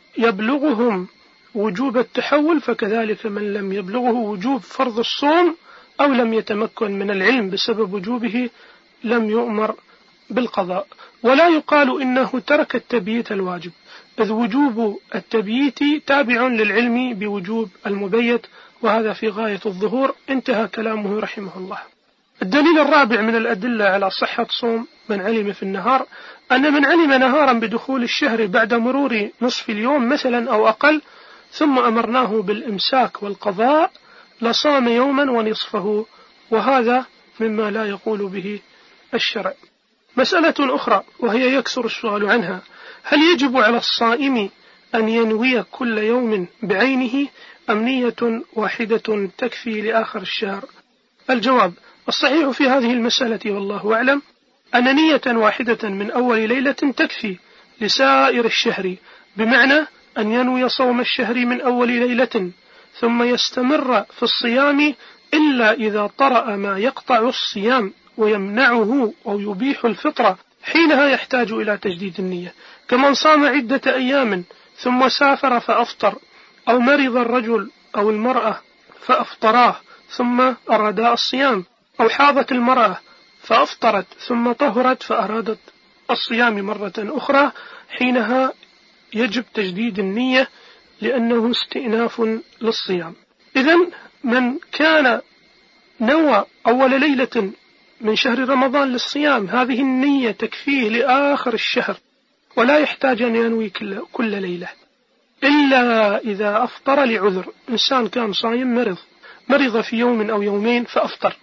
يبلغهم وجوب التحول، فكذلك من لم يبلغه وجوب فرض الصوم أو لم يتمكن من العلم بسبب وجوبه لم يؤمر بالقضاء. ولا يقال إنه ترك التبييت الواجب، إذ وجوب التبييت تابع للعلم بوجوب المبيت، وهذا في غاية الظهور. انتهى كلامه رحمه الله. الدليل الرابع من الأدلة على صحة صوم من علم في النهار أن من علم نهارا بدخول الشهر بعد مرور نصف اليوم مثلا أو أقل ثم أمرناه بالإمساك والقضاء لصام يوما ونصفه، وهذا مما لا يقول به الشرع. مسألة أخرى وهي يكثر السؤال عنها: هل يجب على الصائم أن ينوي كل يوم بعينه أم نية واحدة تكفي لآخر الشهر؟ الجواب: الصحيح في هذه المسألة والله أعلم أن نية واحدة من أول ليلة تكفي لسائر الشهر، بمعنى أن ينوي صوم الشهر من أول ليلة ثم يستمر في الصيام إلا إذا طرأ ما يقطع الصيام ويمنعه أو يبيح الفطرة، حينها يحتاج إلى تجديد النية، كمن صام عدة أيام ثم سافر فأفطر، أو مرض الرجل أو المرأة فأفطراه ثم أرادا الصيام، أو حاضت المرأة فأفطرت ثم طهرت فأرادت الصيام مرة أخرى، حينها يجب تجديد النية لأنه استئناف للصيام. إذن من كان نوى أول ليلة من شهر رمضان للصيام هذه النية تكفيه لآخر الشهر، ولا يحتاج أن ينوي كل ليلة، إلا إذا أفطر لعذر. إنسان كان صايم مرض في يوم أو يومين فأفطر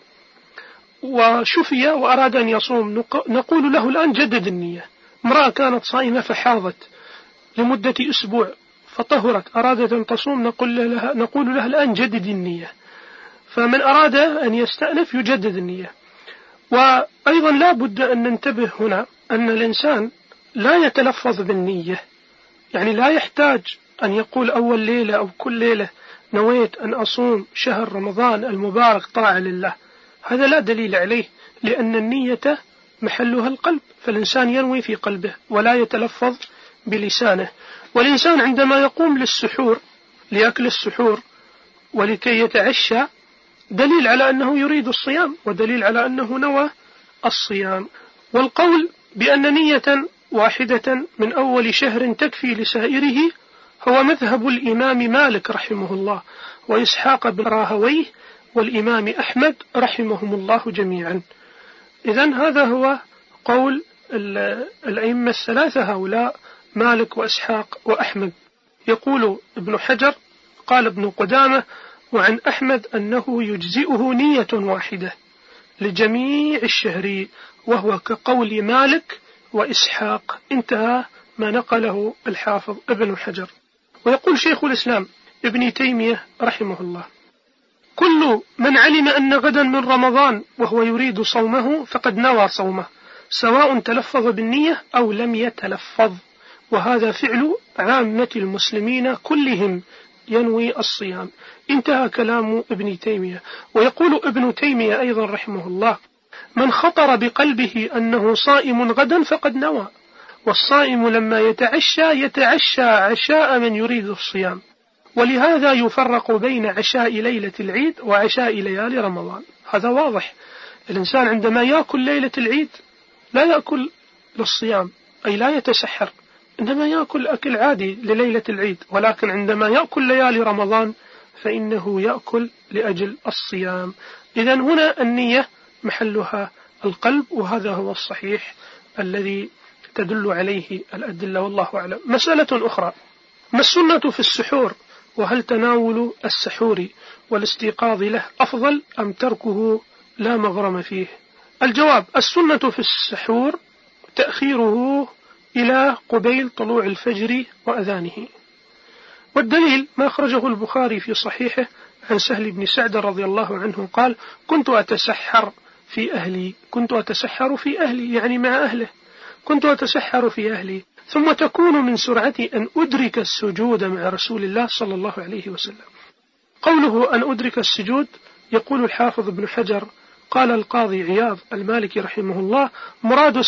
وشفي وأراد أن يصوم، نقول له الآن جدد النية. امرأة كانت صائمة فحاضت لمدة أسبوع فطهرت أرادت أن تصوم، نقول لها الآن جدد النية. فمن أراد أن يستأنف يجدد النية. وأيضا لا بد أن ننتبه هنا أن الإنسان لا يتلفظ بالنية، يعني لا يحتاج أن يقول أول ليلة أو كل ليلة نويت أن أصوم شهر رمضان المبارك طاعة لله، هذا لا دليل عليه، لأن النية محلها القلب، فالإنسان ينوي في قلبه ولا يتلفظ بلسانه. والإنسان عندما يقوم للسحور ليأكل السحور ولكي يتعشى دليل على أنه يريد الصيام ودليل على أنه نوى الصيام. والقول بأن نية واحدة من أول شهر تكفي لسائره هو مذهب الإمام مالك رحمه الله وإسحاق بن راهويه والإمام أحمد رحمهم الله جميعا. إذن هذا هو قول الأئمة الثلاثة هؤلاء مالك وإسحاق وأحمد. يقول ابن حجر قال ابن قدامة وعن أحمد أنه يجزئه نية واحدة لجميع الشهر، وهو كقول مالك وإسحاق. انتهى ما نقله الحافظ ابن حجر. ويقول شيخ الإسلام ابن تيمية رحمه الله: كل من علم أن غدا من رمضان وهو يريد صومه فقد نوى صومه، سواء تلفظ بالنية أو لم يتلفظ، وهذا فعل عامة المسلمين كلهم ينوي الصيام. انتهى كلام ابن تيمية. ويقول ابن تيمية أيضا رحمه الله: من خطر بقلبه أنه صائم غدا فقد نوى، والصائم لما يتعشى عشاء من يريد الصيام، ولهذا يفرق بين عشاء ليلة العيد وعشاء ليالي رمضان. هذا واضح. الإنسان عندما يأكل ليلة العيد لا يأكل للصيام، أي لا يتسحر، إنما يأكل أكل عادي لليلة العيد، ولكن عندما يأكل ليالي رمضان فإنه يأكل لأجل الصيام. إذن هنا النية محلها القلب، وهذا هو الصحيح الذي تدل عليه الأدلة والله أعلم. مسألة أخرى: ما السنة في السحور؟ وهل تناول السحور والاستيقاظ له أفضل أم تركه لا مغرم فيه؟ الجواب: السنة في السحور تأخيره إلى قبيل طلوع الفجر وأذانه. والدليل ما أخرجه البخاري في صحيحه عن سهل بن سعد رضي الله عنه قال: كنت أتسحر في أهلي يعني مع أهله، كنت أتسحر في أهلي ثم تكون من سرعتي أن أدرك السجود مع رسول الله صلى الله عليه وسلم. قوله أن أدرك السجود، يقول الحافظ ابن حجر قال القاضي عياض المالكي رحمه الله: مراد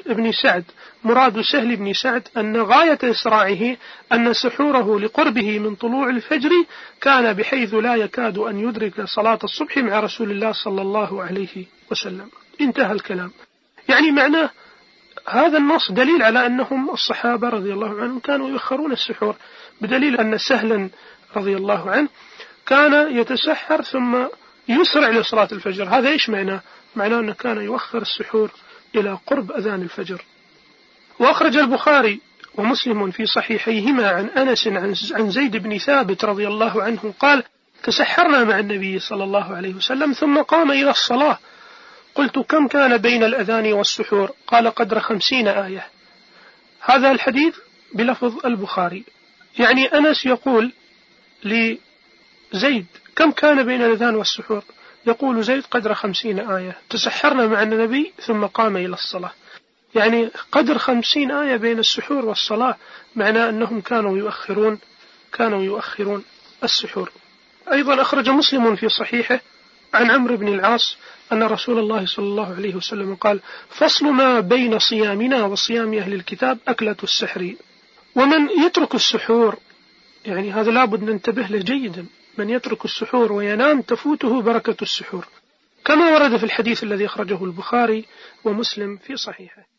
سهل بن سعد أن غاية إسراعه أن سحوره لقربه من طلوع الفجر كان بحيث لا يكاد أن يدرك صلاة الصبح مع رسول الله صلى الله عليه وسلم. انتهى الكلام. يعني معناه هذا النص دليل على أنهم الصحابة رضي الله عنهم كانوا يؤخرون السحور، بدليل أن سهلا رضي الله عنه كان يتسحر ثم يسرع لصلاة الفجر. هذا إيش معناه؟ معناه أنه كان يؤخر السحور إلى قرب أذان الفجر. وأخرج البخاري ومسلم في صحيحيهما عن أنس عن زيد بن ثابت رضي الله عنه قال: تسحرنا مع النبي صلى الله عليه وسلم ثم قام إلى الصلاة، قلت: كم كان بين الأذان والسحور؟ قال: قدر 50 آية. هذا الحديث بلفظ البخاري، يعني أنس يقول لزيد: كم كان بين الأذان والسحور؟ يقول زيد: قدر 50 آية. تسحرنا مع النبي ثم قام إلى الصلاة، يعني قدر 50 آية بين السحور والصلاة، معناه أنهم كانوا يؤخرون السحور. أيضا أخرج مسلم في صحيحه عن عمرو بن العاص أن رسول الله صلى الله عليه وسلم قال: فصل ما بين صيامنا وصيام أهل الكتاب أكلة السحر. ومن يترك السحور، يعني هذا لابد ننتبه له جيدا، من يترك السحور وينام تفوته بركة السحور، كما ورد في الحديث الذي أخرجه البخاري ومسلم في صحيحه.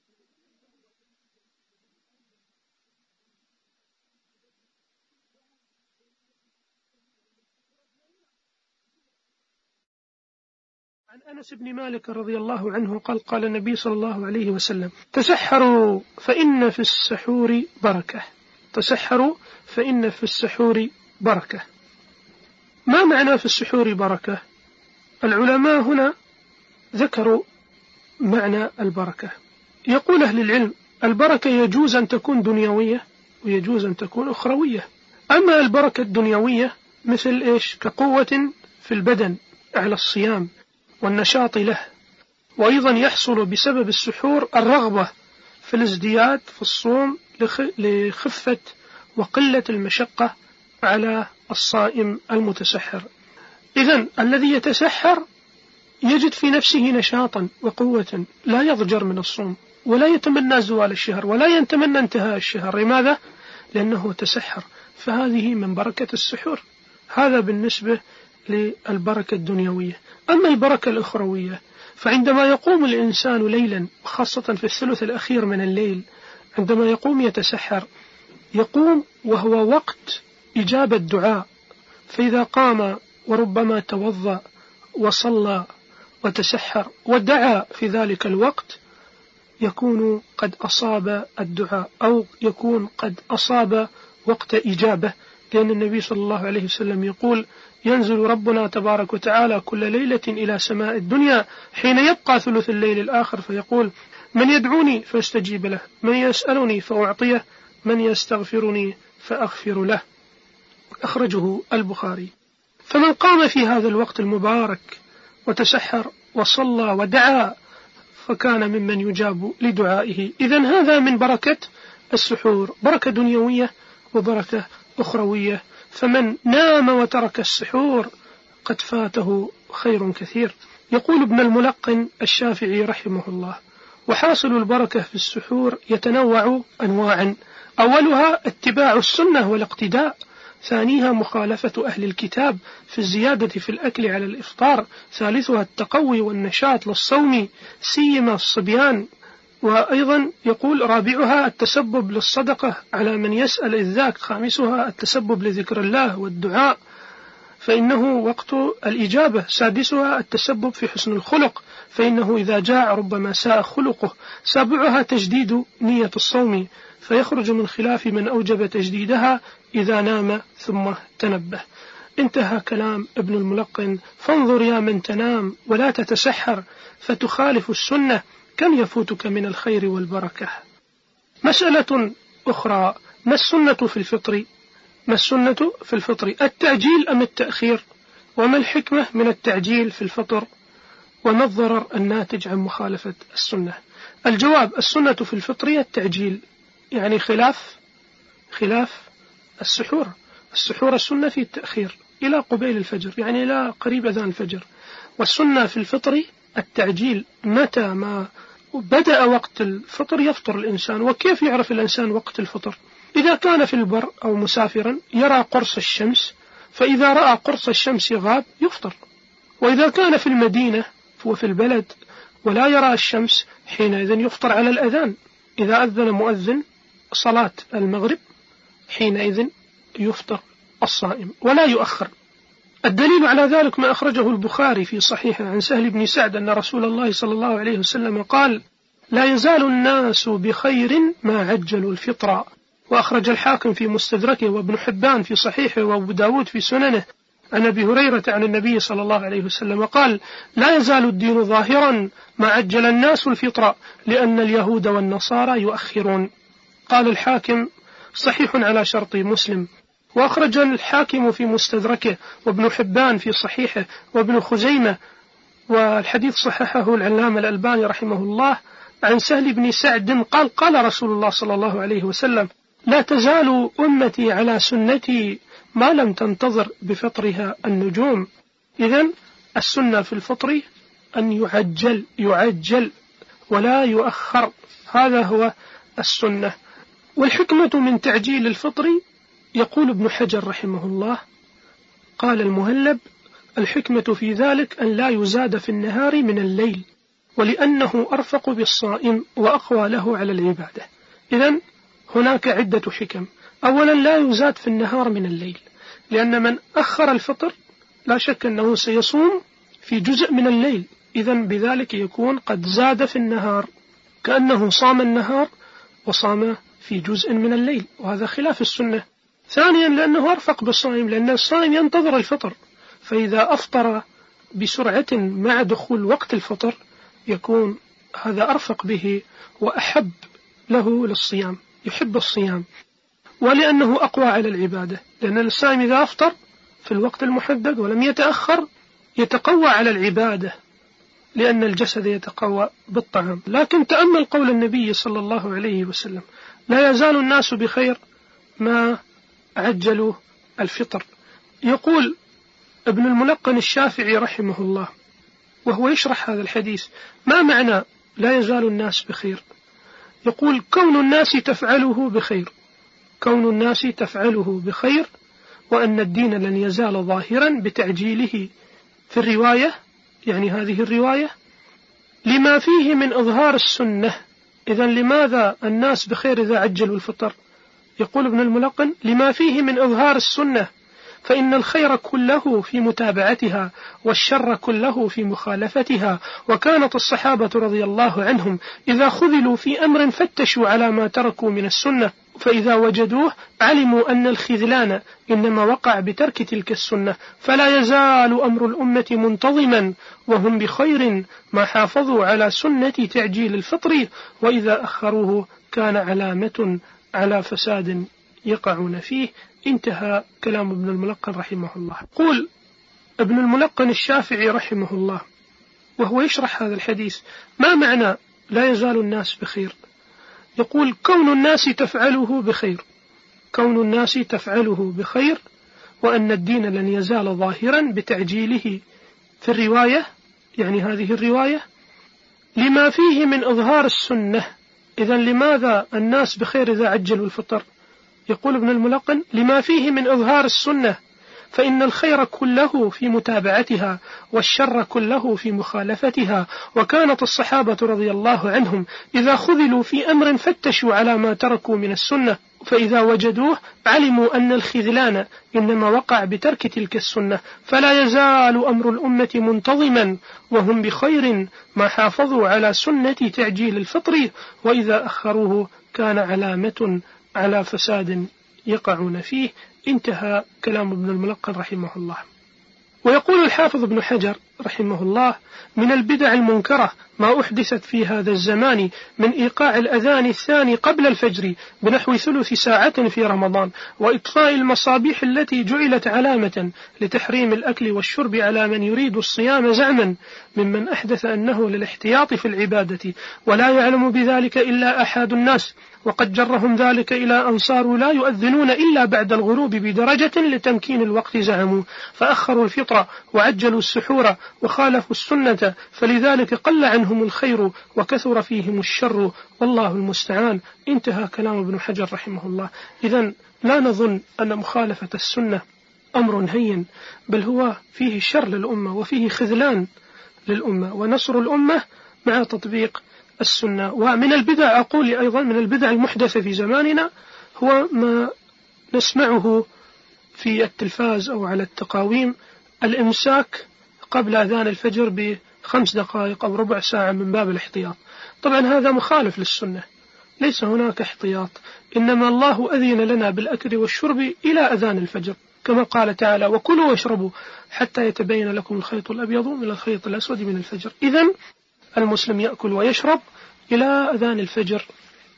عن أنس بن مالك رضي الله عنه قال النبي صلى الله عليه وسلم: تسحروا فإن في السحور بركة. تسحروا فإن في السحور بركة. ما معنى في السحور بركة؟ العلماء هنا ذكروا معنى البركة. يقول أهل العلم: البركة يجوز أن تكون دنيوية ويجوز أن تكون أخروية. أما البركة الدنيوية مثل إيش؟ كقوة في البدن على الصيام والنشاط له، وأيضا يحصل بسبب السحور الرغبة في الازدياد في الصوم لخفة وقلة المشقة على الصائم المتسحر. إذن الذي يتسحر يجد في نفسه نشاطا وقوة، لا يضجر من الصوم ولا يتمنى زوال الشهر ولا يتمنى انتهاء الشهر. لماذا؟ لأنه تسحر، فهذه من بركة السحور. هذا بالنسبة للبركة الدنيوية. أما البركة الأخروية فعندما يقوم الإنسان ليلا، خاصة في الثلث الأخير من الليل، عندما يقوم يتسحر، يقوم وهو وقت إجابة دعاء، فإذا قام وربما توضأ وصلى وتسحر ودعا في ذلك الوقت يكون قد أصاب الدعاء، أو يكون قد أصاب وقت إجابة، لأن النبي صلى الله عليه وسلم يقول: ينزل ربنا تبارك وتعالى كل ليلة إلى سماء الدنيا حين يبقى ثلث الليل الآخر فيقول: من يدعوني فاستجيب له، من يسألني فأعطيه، من يستغفرني فأغفر له. أخرجه البخاري. فمن قام في هذا الوقت المبارك وتسحر وصلى ودعا فكان ممن يجاب لدعائه. إذن هذا من بركة السحور، بركة دنيوية وبركة أخروية. فمن نام وترك السحور قد فاته خير كثير. يقول ابن الملقن الشافعي رحمه الله: وحاصل البركة في السحور يتنوع أنواعا: أولها اتباع السنة والاقتداء، ثانيها مخالفة أهل الكتاب في الزيادة في الأكل على الإفطار، ثالثها التقوي والنشاط للصوم سيما الصبيان، وأيضا يقول رابعها التسبب للصدقة على من يسأل إذ ذاك، خامسها التسبب لذكر الله والدعاء فإنه وقت الإجابة، سادسها التسبب في حسن الخلق فإنه إذا جاء ربما ساء خلقه، سابعها تجديد نية الصوم فيخرج من خلاف من أوجب تجديدها إذا نام ثم تنبه. انتهى كلام ابن الملقن. فانظر يا من تنام ولا تتسحر فتخالف السنة، كم يفوتك من الخير والبركة. مسألة أخرى: ما السنة في الفطر؟ ما السنة في الفطر؟ التعجيل أم التأخير؟ وما الحكمة من التعجيل في الفطر؟ وما الضرر الناتج عن مخالفة السنة؟ الجواب: السنة في الفطر التعجيل، يعني خلاف السحور. السحور السنة في التأخير إلى قبيل الفجر، يعني إلى قريب أذان الفجر. والسنة في الفطر التعجيل، متى ما بدأ وقت الفطر يفطر الإنسان. وكيف يعرف الإنسان وقت الفطر؟ إذا كان في البر أو مسافرا يرى قرص الشمس، فإذا رأى قرص الشمس غاب يفطر. وإذا كان في المدينة وفي البلد ولا يرى الشمس حينئذ يفطر على الأذان. إذا أذن مؤذن صلاة المغرب حينئذ يفطر الصائم ولا يؤخر. الدليل على ذلك ما أخرجه البخاري في صحيحه عن سهل بن سعد أن رسول الله صلى الله عليه وسلم قال: لا يزال الناس بخير ما عجلوا الفطر. وأخرج الحاكم في مستدركه وابن حبان في صحيحه وابو داود في سننه عن أبي هريرة عن النبي صلى الله عليه وسلم قال: لا يزال الدين ظاهرا ما عجل الناس الفطر لأن اليهود والنصارى يؤخرون. قال الحاكم: صحيح على شرط مسلم. وأخرج الحاكم في مستدركه وابن حبان في صحيحه وابن خزيمة، والحديث صححه العلامة الألباني رحمه الله، عن سهل بن سعد قال: قال رسول الله صلى الله عليه وسلم: لا تزال أمتي على سنتي ما لم تنتظر بفطرها النجوم. إذن السنة في الفطر أن يعجل ولا يؤخر، هذا هو السنة. والحكمة من تعجيل الفطر، يقول ابن حجر رحمه الله، قال المهلب: الحكمة في ذلك أن لا يزاد في النهار من الليل، ولأنه أرفق بالصائم وأقوى له على العبادة. إذن هناك عدة حكم. أولا، لا يزاد في النهار من الليل، لأن من أخر الفطر لا شك أنه سيصوم في جزء من الليل، إذن بذلك يكون قد زاد في النهار، كأنه صام النهار وصام في جزء من الليل، وهذا خلاف السنة. ثانيا، لأنه أرفق بالصائم، لأن الصائم ينتظر الفطر، فإذا أفطر بسرعة مع دخول وقت الفطر يكون هذا أرفق به وأحب له للصيام، يحب الصيام. ولأنه أقوى على العبادة، لأن الصائم إذا أفطر في الوقت المحدد ولم يتأخر يتقوى على العبادة، لأن الجسد يتقوى بالطعام. لكن تأمل قول النبي صلى الله عليه وسلم: لا يزال الناس بخير ما عجلوا الفطر. يقول ابن الملقن الشافعي رحمه الله وهو يشرح هذا الحديث: ما معنى لا يزال الناس بخير؟ يقول: كون الناس تفعله بخير، كون الناس تفعله بخير، وأن الدين لن يزال ظاهرا بتعجيله. في الرواية، يعني هذه الرواية، لما فيه من إظهار السنة. إذن لماذا الناس بخير إذا عجلوا الفطر؟ يقول ابن الملقن: لما فيه من إظهار السنة، فإن الخير كله في متابعتها والشر كله في مخالفتها. وكانت الصحابة رضي الله عنهم إذا خذلوا في أمر فتشوا على ما تركوا من السنة، فإذا وجدوه علموا أن الخذلان إنما وقع بترك تلك السنة. فلا يزال أمر الأمة منتظما وهم بخير ما حافظوا على سنة تعجيل الفطر، وإذا أخروه كان علامة على فساد يقعون فيه. انتهى كلام ابن الملقن رحمه الله. قول ابن الملقن الشافعي رحمه الله وهو يشرح هذا الحديث: ما معنى لا يزال الناس بخير؟ يقول: كون الناس تفعله بخير، كون الناس تفعله بخير، وأن الدين لن يزال ظاهرا بتعجيله. في الرواية، يعني هذه الرواية، لما فيه من إظهار السنة. إذن لماذا الناس بخير إذا عجلوا الفطر؟ يقول ابن الملقن: لما فيه من إظهار السنة، فإن الخير كله في متابعتها والشر كله في مخالفتها. وكانت الصحابة رضي الله عنهم إذا خذلوا في أمر فتشوا على ما تركوا من السنة، فإذا وجدوه علموا أن الخذلان إنما وقع بترك تلك السنة. فلا يزال أمر الأمة منتظما وهم بخير ما حافظوا على سنة تعجيل الفطر، وإذا أخروه كان علامة على فساد يقعون فيه. انتهى كلام ابن الملقن رحمه الله. ويقول الحافظ ابن حجر رحمه الله: من البدع المنكرة ما أحدثت في هذا الزمان من إيقاع الأذان الثاني قبل الفجر بنحو ثلث ساعة في رمضان، وإطفاء المصابيح التي جعلت علامة لتحريم الأكل والشرب على من يريد الصيام زعما ممن أحدث أنه للاحتياط في العبادة، ولا يعلم بذلك إلا أحد الناس، وقد جرهم ذلك إلى أن صاروا لا يؤذنون إلا بعد الغروب بدرجة لتمكين الوقت زعموا، فأخروا الفطر وعجلوا السحور وخالفوا السنة، فلذلك قل عنهم الخير وكثر فيهم الشر، والله المستعان. انتهى كلام ابن حجر رحمه الله. إذن لا نظن أن مخالفة السنة أمر هين، بل هو فيه شر للأمة وفيه خذلان للأمة ونصر الأمة مع تطبيق السنة. ومن البدع، أقول أيضا من البدع المحدثة في زماننا، هو ما نسمعه في التلفاز أو على التقاويم، الإمساك قبل أذان الفجر ب5 دقائق أو ربع ساعة من باب الاحتياط. طبعا هذا مخالف للسنة، ليس هناك احتياط، إنما الله أذن لنا بالأكل والشرب إلى أذان الفجر، كما قال تعالى: وكلوا واشربوا حتى يتبين لكم الخيط الأبيض من الخيط الأسود من الفجر. إذن المسلم يأكل ويشرب إلى أذان الفجر،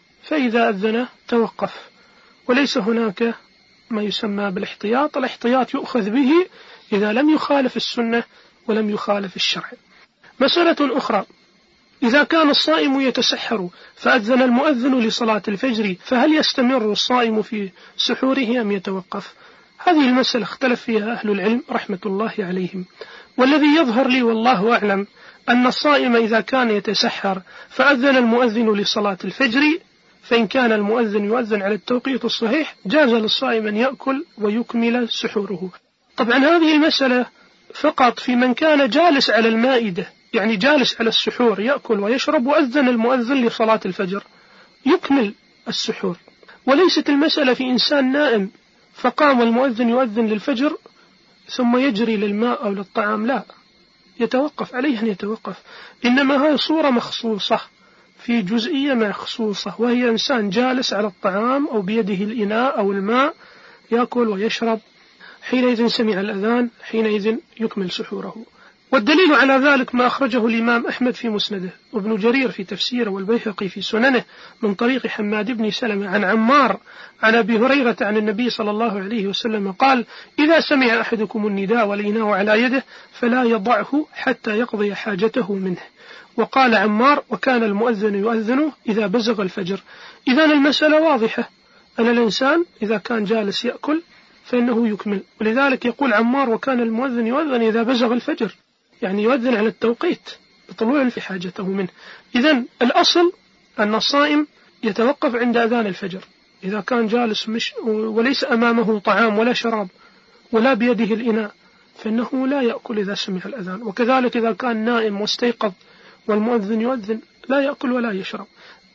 فإذا أذن توقف، وليس هناك ما يسمى بالاحتياط. الاحتياط يؤخذ به إذا لم يخالف السنة ولم يخالف الشرع. مسألة أخرى: إذا كان الصائم يتسحر فأذن المؤذن لصلاة الفجر، فهل يستمر الصائم في سحوره أم يتوقف؟ هذه المسألة اختلف فيها أهل العلم رحمة الله عليهم، والذي يظهر لي والله أعلم أن الصائم إذا كان يتسحر فأذن المؤذن لصلاة الفجر، فإن كان المؤذن يؤذن على التوقيت الصحيح جاز للصائم أن يأكل ويكمل سحوره. طبعا هذه المسألة فقط في من كان جالس على المائدة، يعني جالس على السحور يأكل ويشرب وأذن المؤذن لصلاة الفجر يكمل السحور، وليست المسألة في إنسان نائم فقام المؤذن يؤذن للفجر ثم يجري للماء أو للطعام، لا، يتوقف، عليه أن يتوقف. إنما هي صورة مخصوصة في جزئية مخصوصة، وهي إنسان جالس على الطعام أو بيده الإناء أو الماء يأكل ويشرب، حينئذ سمع الأذان، حينئذ يكمل سحوره. والدليل على ذلك ما أخرجه الإمام أحمد في مسنده، وابن جرير في تفسيره، والبيهقي في سننه، من طريق حماد بن سلمة عن عمار عن أبي هريرة عن النبي صلى الله عليه وسلم قال: إذا سمع أحدكم النداء والإناء على يده فلا يضعه حتى يقضي حاجته منه. وقال عمار: وكان المؤذن يؤذن إذا بزغ الفجر. إذن المسألة واضحة، أن الإنسان إذا كان جالس يأكل فإنه يكمل، ولذلك يقول عمار: وكان المؤذن يؤذن إذا بزغ الفجر، يعني يؤذن على التوقيت بطلوع في حاجته منه. إذن الأصل أن الصائم يتوقف عند أذان الفجر، إذا كان جالس وليس أمامه طعام ولا شراب ولا بيده الإناء فإنه لا يأكل إذا سمع الأذان. وكذلك إذا كان نائم واستيقظ والمؤذن يؤذن لا يأكل ولا يشرب.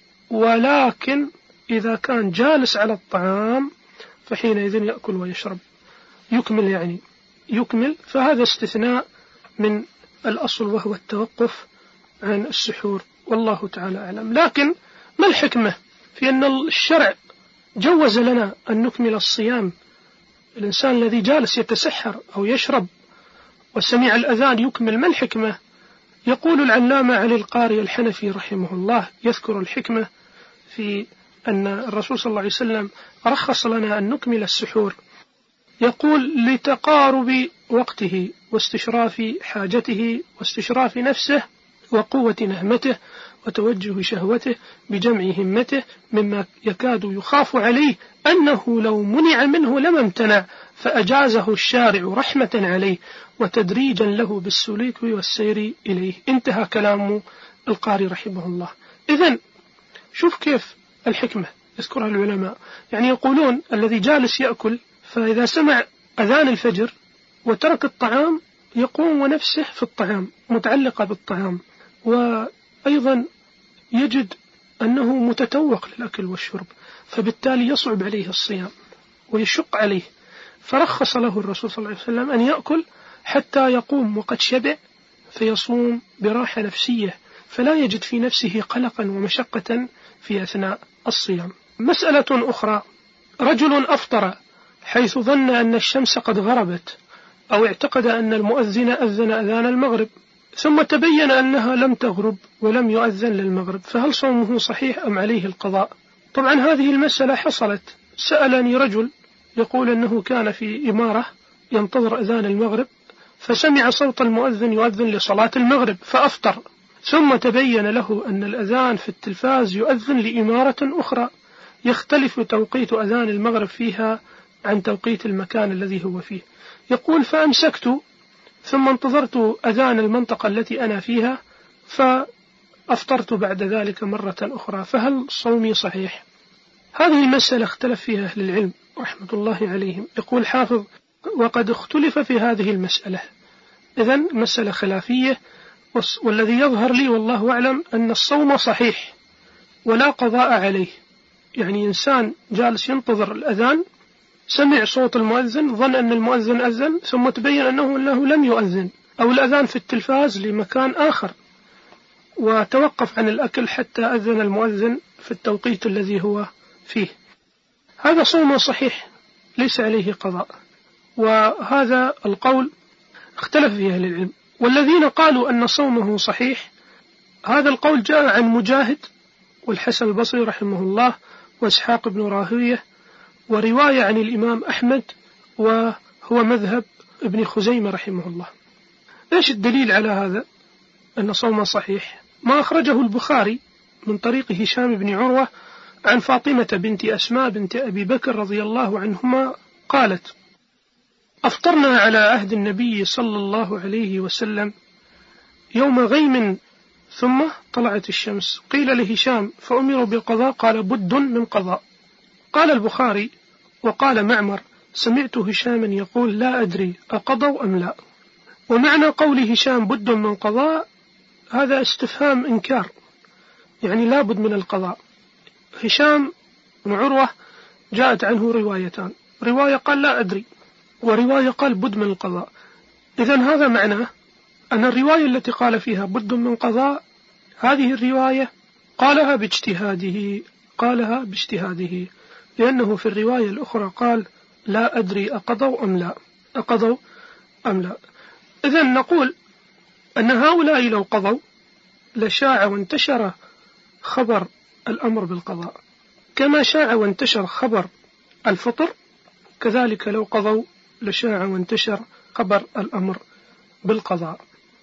ولكن إذا كان جالس على الطعام فحينئذ يأكل ويشرب، يكمل، يعني يكمل. فهذا استثناء من الأصل وهو التوقف عن السحور، والله تعالى أعلم. لكن ما الحكمة في أن الشرع جوز لنا أن نكمل الصيام؟ الإنسان الذي جالس يتسحر أو يشرب وسمع الأذان يكمل، ما الحكمة؟ يقول العلامة علي القاري الحنفي رحمه الله، يذكر الحكمة في أن الرسول صلى الله عليه وسلم رخص لنا أن نكمل السحور. يقول: لتقارب وقته واستشراف حاجته واستشراف نفسه وقوة نهمته وتوجه شهوته بجمع همته، مما يكاد يخاف عليه أنه لو منع منه لما امتنع، فأجازه الشارع رحمة عليه وتدريجا له بالسلوك والسير إليه. انتهى كلام القاري رحمه الله. إذن شوف كيف الحكمة يذكرها العلماء، يعني يقولون الذي جالس يأكل فإذا سمع أذان الفجر وترك الطعام يقوم ونفسه في الطعام متعلقة بالطعام، وأيضا يجد أنه متتوق للأكل والشرب، فبالتالي يصعب عليه الصيام ويشق عليه، فرخص له الرسول صلى الله عليه وسلم أن يأكل حتى يقوم وقد شبع فيصوم براحة نفسية، فلا يجد في نفسه قلقا ومشقة في أثناء الصيام. مسألة أخرى: رجل أفطر حيث ظن أن الشمس قد غربت، أو اعتقد أن المؤذن أذن أذان المغرب، ثم تبين أنها لم تغرب ولم يؤذن للمغرب، فهل صومه صحيح أم عليه القضاء؟ طبعا هذه المسألة حصلت. سألني رجل يقول أنه كان في إمارة ينتظر أذان المغرب، فسمع صوت المؤذن يؤذن لصلاة المغرب فأفطر، ثم تبين له أن الأذان في التلفاز يؤذن لإمارة أخرى يختلف توقيت أذان المغرب فيها عن توقيت المكان الذي هو فيه. يقول: فأمسكت ثم انتظرت أذان المنطقة التي أنا فيها فأفطرت بعد ذلك مرة أخرى، فهل صومي صحيح؟ هذه المسألة اختلف فيها أهل العلم رحمة الله عليهم. يقول حافظ: وقد اختلف في هذه المسألة. إذن مسألة خلافية، والذي يظهر لي والله أعلم أن الصوم صحيح ولا قضاء عليه. يعني إنسان جالس ينتظر الأذان، سمع صوت المؤذن، ظن أن المؤذن أذن، ثم تبين أنه لم يؤذن، أو الأذان في التلفاز لمكان آخر، وتوقف عن الأكل حتى أذن المؤذن في التوقيت الذي هو فيه. هذا صوم صحيح ليس عليه قضاء، وهذا القول اختلف فيه أهل العلم. والذين قالوا أن صومه صحيح هذا القول جاء عن مجاهد والحسن البصري رحمه الله وإسحاق بن راهوية، ورواية عن الإمام أحمد، وهو مذهب ابن خزيمة رحمه الله. إيش الدليل على هذا أن صومه صحيح؟ ما أخرجه البخاري من طريق هشام بن عروة عن فاطمة بنت أسماء بنت أبي بكر رضي الله عنهما قالت: أفطرنا على عهد النبي صلى الله عليه وسلم يوم غيم ثم طلعت الشمس، قيل لهشام فأمروا بالقضاء قال: بد من قضاء. قال البخاري: وقال معمر: سمعت هشاما يقول لا أدري أقضوا أم لا. ومعنى قول هشام بد من قضاء هذا استفهام إنكار، يعني لا بد من القضاء. هشام بن عروة جاءت عنه روايتان، رواية قال لا أدري، ورواية قال بد من القضاء. إذن هذا معناه أن الرواية التي قال فيها بد من قضاء هذه الرواية قالها باجتهاده، لأنه في الرواية الأخرى قال لا أدري أقضوا أم لا. إذن نقول أن هؤلاء لو قضوا لشاع وانتشر خبر الأمر بالقضاء، كما شاع وانتشر خبر الفطر، كذلك لو قضوا لشاع وانتشر خبر الأمر بالقضاء.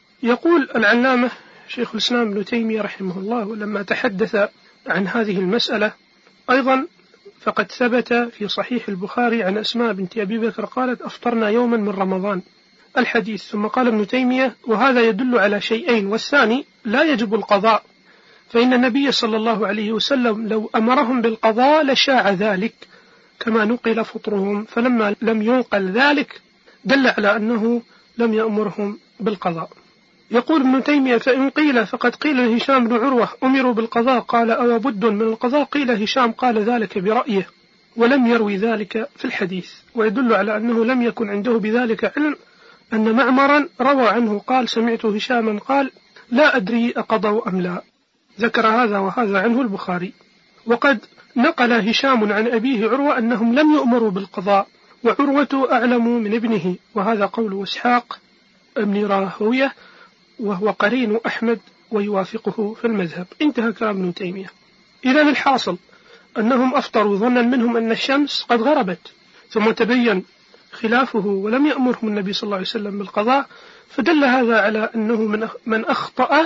يقول العلامة شيخ الإسلام ابن تيمية رحمه الله لما تحدث عن هذه المسألة أيضا فقد ثبت في صحيح البخاري عن أسماء بنت أبي بكر قالت: أفطرنا يوما من رمضان الحديث. ثم قال ابن تيمية: وهذا يدل على شيئين، والثاني لا يجب القضاء، فإن النبي صلى الله عليه وسلم لو أمرهم بالقضاء لشاع ذلك كما نقل فطرهم، فلما لم ينقل ذلك دل على أنه لم يأمرهم بالقضاء. يقول ابن تيمية: فإن قيل فقد قيل لهشام بن عروة أمروا بالقضاء قال أو بد من القضاء، قيل هشام قال ذلك برأيه ولم يروي ذلك في الحديث، ويدل على أنه لم يكن عنده بذلك علم، أن معمرا روى عنه قال سمعت هشاما قال لا أدري أقضوا أم لا، ذكر هذا وهذا عنه البخاري. وقد نقل هشام عن أبيه عروة أنهم لم يؤمروا بالقضاء، وعروة أعلم من ابنه، وهذا قول إسحاق ابن راهوية وهو قرين أحمد ويوافقه في المذهب. انتهى كلام ابن تيمية. إذن الحاصل أنهم أفطروا ظنا منهم أن الشمس قد غربت، ثم تبين خلافه ولم يأمرهم النبي صلى الله عليه وسلم بالقضاء، فدل هذا على أنه من أخطأ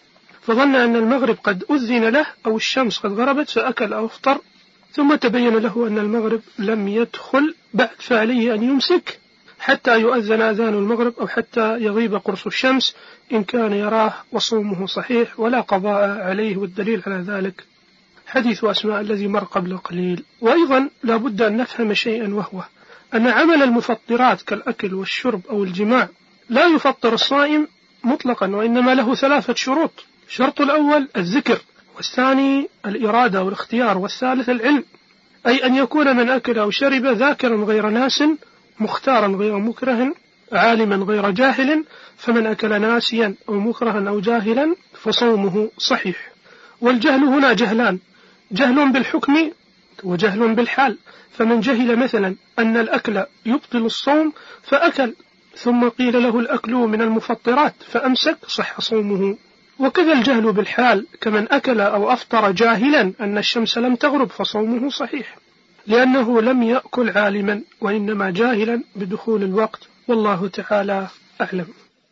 فظن أن المغرب قد أذن له أو الشمس قد غربت فأكل أو افطر، ثم تبين له أن المغرب لم يدخل بعد، فعليه أن يمسك حتى يؤذن أذان المغرب أو حتى يغيب قرص الشمس إن كان يراه، وصومه صحيح ولا قضاء عليه. والدليل على ذلك حديث أسماء الذي مر قبل قليل. وأيضا لا بد أن نفهم شيئا، وهو أن عمل المفطرات كالأكل والشرب أو الجماع لا يفطر الصائم مطلقا، وإنما له 3 شروط: الشرط الأول الذكر، والثاني الإرادة والاختيار، والثالث العلم، أي أن يكون من أكل أو شرب ذاكرا غير ناس، مختارا غير مكره، عالما غير جاهل، فمن أكل ناسيا أو مكرها أو جاهلا فصومه صحيح. والجهل هنا جهلان: جهل بالحكم وجهل بالحال، فمن جهل مثلا أن الأكل يبطل الصوم فأكل ثم قيل له الأكل من المفطرات فأمسك صح صومه. وكذا الجهل بالحال كمن أكل أو أفطر جاهلا أن الشمس لم تغرب فصومه صحيح، لأنه لم يأكل عالما وإنما جاهلا بدخول الوقت، والله تعالى أعلم.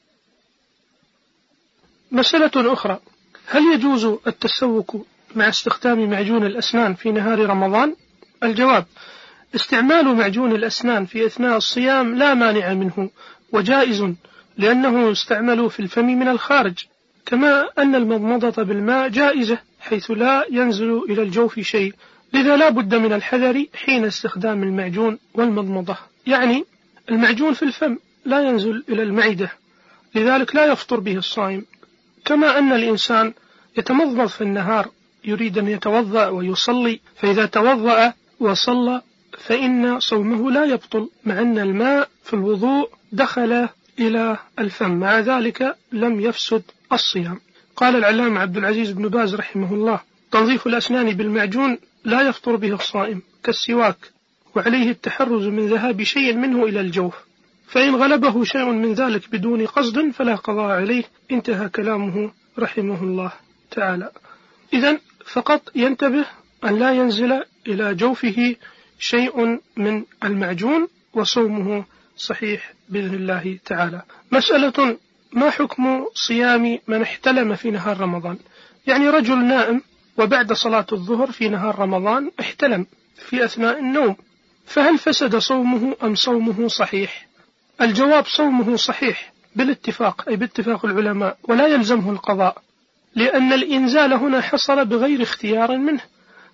مسألة أخرى: هل يجوز التسوك مع استخدام معجون الأسنان في نهار رمضان؟ الجواب: استعمال معجون الأسنان في أثناء الصيام لا مانع منه وجائز، لأنه يستعمل في الفم من الخارج، كما أن المضمضة بالماء جائزة حيث لا ينزل إلى الجوف شيء، لذا لا بد من الحذر حين استخدام المعجون والمضمضة. يعني المعجون في الفم لا ينزل إلى المعدة، لذلك لا يفطر به الصائم، كما أن الإنسان يتمضمض في النهار يريد أن يتوضأ ويصلي، فإذا توضأ وصلى فإن صومه لا يبطل، مع أن الماء في الوضوء دخل إلى الفم، مع ذلك لم يفسد الصيام. قال العلامة عبد العزيز بن باز رحمه الله: تنظيف الأسنان بالمعجون لا يفطر به الصائم كالسواك، وعليه التحرز من ذهاب شيء منه إلى الجوف، فإن غلبه شيء من ذلك بدون قصد فلا قضاء عليه. انتهى كلامه رحمه الله تعالى. إذن فقط ينتبه أن لا ينزل إلى جوفه شيء من المعجون، وصومه صحيح بإذن الله تعالى. مسألة: ما حكم صيام من احتلم في نهار رمضان؟ يعني رجل نائم وبعد صلاة الظهر في نهار رمضان احتلم في أثناء النوم، فهل فسد صومه أم صومه صحيح؟ الجواب: صومه صحيح بالاتفاق، أي باتفاق العلماء، ولا يلزمه القضاء، لأن الإنزال هنا حصل بغير اختيار منه.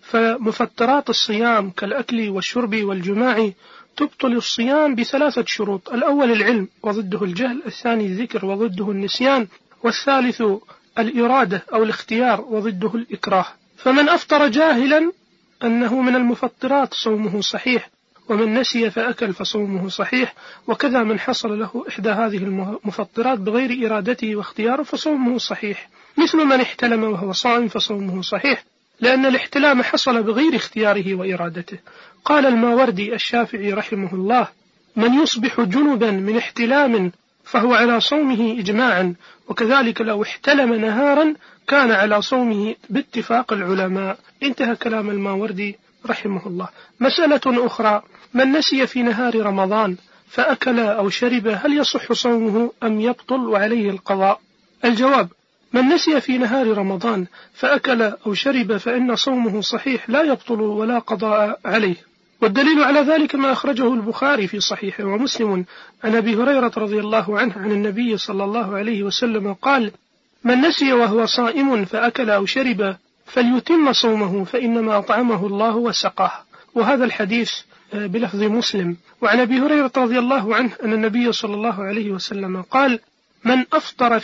فمفطرات الصيام كالأكل والشرب والجماع تبطل الصيام ب3 شروط: الأول العلم وضده الجهل، الثاني الذكر وضده النسيان، والثالث الإرادة أو الاختيار وضده الإكراه. فمن أفطر جاهلا أنه من المفطرات صومه صحيح، ومن نسي فأكل فصومه صحيح، وكذا من حصل له إحدى هذه المفطرات بغير إرادته واختياره فصومه صحيح، مثل من احتلم وهو صائم فصومه صحيح، لأن الاحتلام حصل بغير اختياره وإرادته. قال الماوردي الشافعي رحمه الله: من يصبح جنبا من احتلام فهو على صومه إجماعا، وكذلك لو احتلم نهارا كان على صومه باتفاق العلماء. انتهى كلام الماوردي رحمه الله. مسألة أخرى: من نسي في نهار رمضان فأكل أو شرب هل يصح صومه أم يبطل وعليه القضاء؟ الجواب: من نسي في نهار رمضان فأكل أو شرب فإن صومه صحيح لا يبطل ولا قضاء عليه. والدليل على ذلك ما أخرجه البخاري في صحيحه ومسلم عن أبي هريرة رضي الله عنه عن النبي صلى الله عليه وسلم قال: من نسي وهو صائم فأكل أو شرب فليتم صومه فإنما أطعمه الله وسقاه. وهذا الحديث بلفظ مسلم. وعن أبي هريرة رضي الله عنه أن النبي صلى الله عليه وسلم قال: من أفطر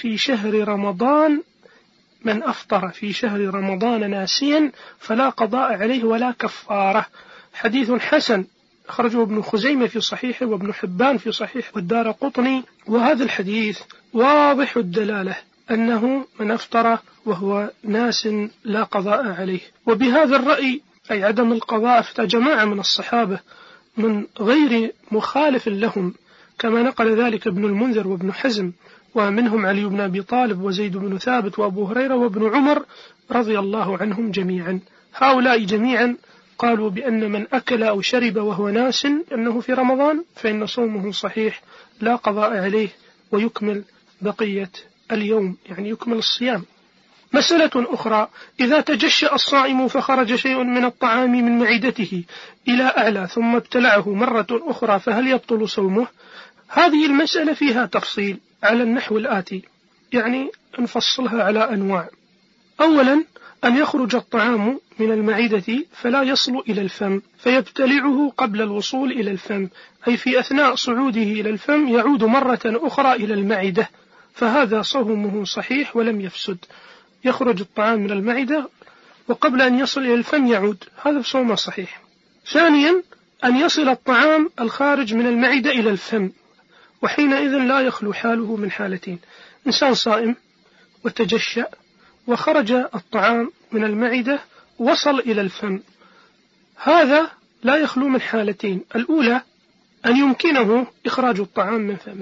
في شهر رمضان ناسيا فلا قضاء عليه ولا كفارة. حديث حسن أخرجه ابن خزيمة في صحيحه وابن حبان في صحيح والدارقطني. وهذا الحديث واضح الدلالة أنه من أفطر وهو ناس لا قضاء عليه. وبهذا الرأي أي عدم القضاء أفتى جماعة من الصحابة من غير مخالف لهم، كما نقل ذلك ابن المنذر وابن حزم، ومنهم علي بن أبي طالب وزيد بن ثابت وأبو هريرة وابن عمر رضي الله عنهم جميعا. هؤلاء جميعا قالوا بأن من أكل أو شرب وهو ناس أنه في رمضان فإن صومه صحيح لا قضاء عليه، ويكمل بقية اليوم، يعني يكمل الصيام. مسألة أخرى: إذا تجشأ الصائم فخرج شيء من الطعام من معدته إلى أعلى ثم ابتلعه مرة أخرى فهل يبطل صومه؟ هذه المسألة فيها تفصيل على النحو الآتي، يعني نفصلها على أنواع. أولا: أن يخرج الطعام من المعدة فلا يصل إلى الفم فيبتلعه قبل الوصول إلى الفم، أي في أثناء صعوده إلى الفم يعود مرة أخرى إلى المعدة، فهذا صومه صحيح ولم يفسد. يخرج الطعام من المعدة وقبل أن يصل إلى الفم يعود، هذا صومه صحيح. ثانيا: أن يصل الطعام الخارج من المعدة إلى الفم، وحينئذ لا يخلو حاله من حالتين: إنسان صائم وتجشأ وخرج الطعام من المعدة وصل إلى الفم، هذا لا يخلو من حالتين: الأولى أن يمكنه إخراج الطعام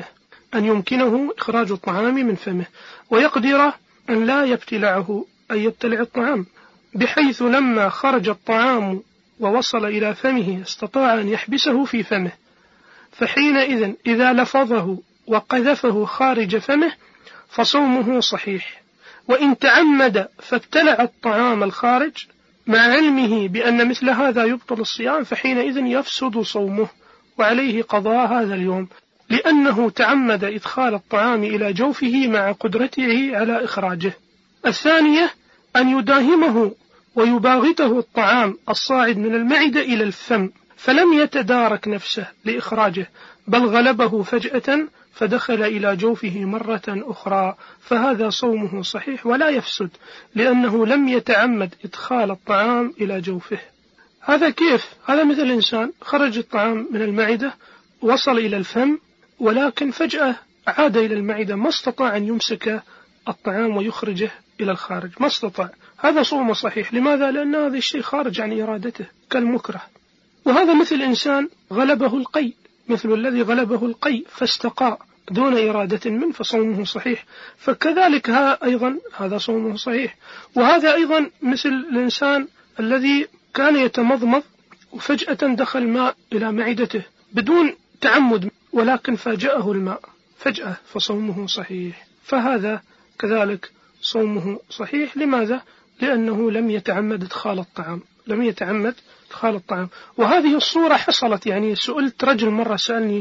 من فمه، ويقدر أن لا يبتلعه، أي يبتلع الطعام، بحيث لما خرج الطعام ووصل إلى فمه استطاع أن يحبسه في فمه، فحينئذ إذا لفظه وقذفه خارج فمه فصومه صحيح. وإن تعمد فابتلع الطعام الخارج مع علمه بأن مثل هذا يبطل الصيام فحينئذ يفسد صومه وعليه قضاء هذا اليوم، لأنه تعمد إدخال الطعام إلى جوفه مع قدرته على إخراجه. الثانية: أن يداهمه ويباغته الطعام الصاعد من المعدة إلى الفم فلم يتدارك نفسه لإخراجه، بل غلبه فجأة فدخل إلى جوفه مرة أخرى، فهذا صومه صحيح ولا يفسد، لأنه لم يتعمد إدخال الطعام إلى جوفه. هذا كيف؟ هذا مثل الإنسان خرج الطعام من المعدة وصل إلى الفم، ولكن فجأة عاد إلى المعدة، ما استطاع أن يمسك الطعام ويخرجه إلى الخارج، ما استطاع. هذا صوم صحيح. لماذا؟ لأن هذا الشيء خارج عن إرادته كالمكره. وهذا مثل إنسان غلبه القيء، مثل الذي غلبه القيء فاستقاء دون إرادة منه، فصومه صحيح. فكذلك أيضا هذا صومه صحيح. وهذا أيضا مثل الإنسان الذي كان يتمضمض وفجأة دخل ماء إلى معدته بدون تعمد، ولكن فاجأه الماء فجأة، فصومه صحيح. فهذا كذلك صومه صحيح. لماذا؟ لأنه لم يتعمد إدخال الطعام، لم يتعمد إدخال الطعام. وهذه الصورة حصلت، يعني سئلت رجل مرة،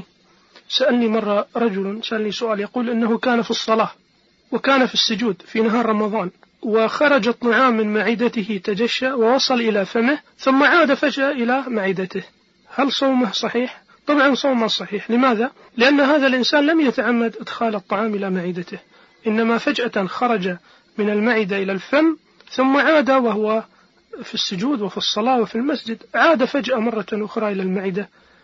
سألني مرة رجل سألني سؤال، يقول إنه كان في الصلاة وكان في السجود في نهار رمضان، وخرج الطعام من معدته تجشى ووصل إلى فمه ثم عاد فجأة إلى معدته، هل صومه صحيح؟ طبعا صومه صحيح. لماذا؟ لأن هذا الإنسان لم يتعمد إدخال الطعام إلى معدته، إنما فجأة خرج من المعدة إلى الفم ثم عاد، وهو في السجود وفي الصلاة وفي المسجد عاد فجأة مرة أخرى إلى المعدة،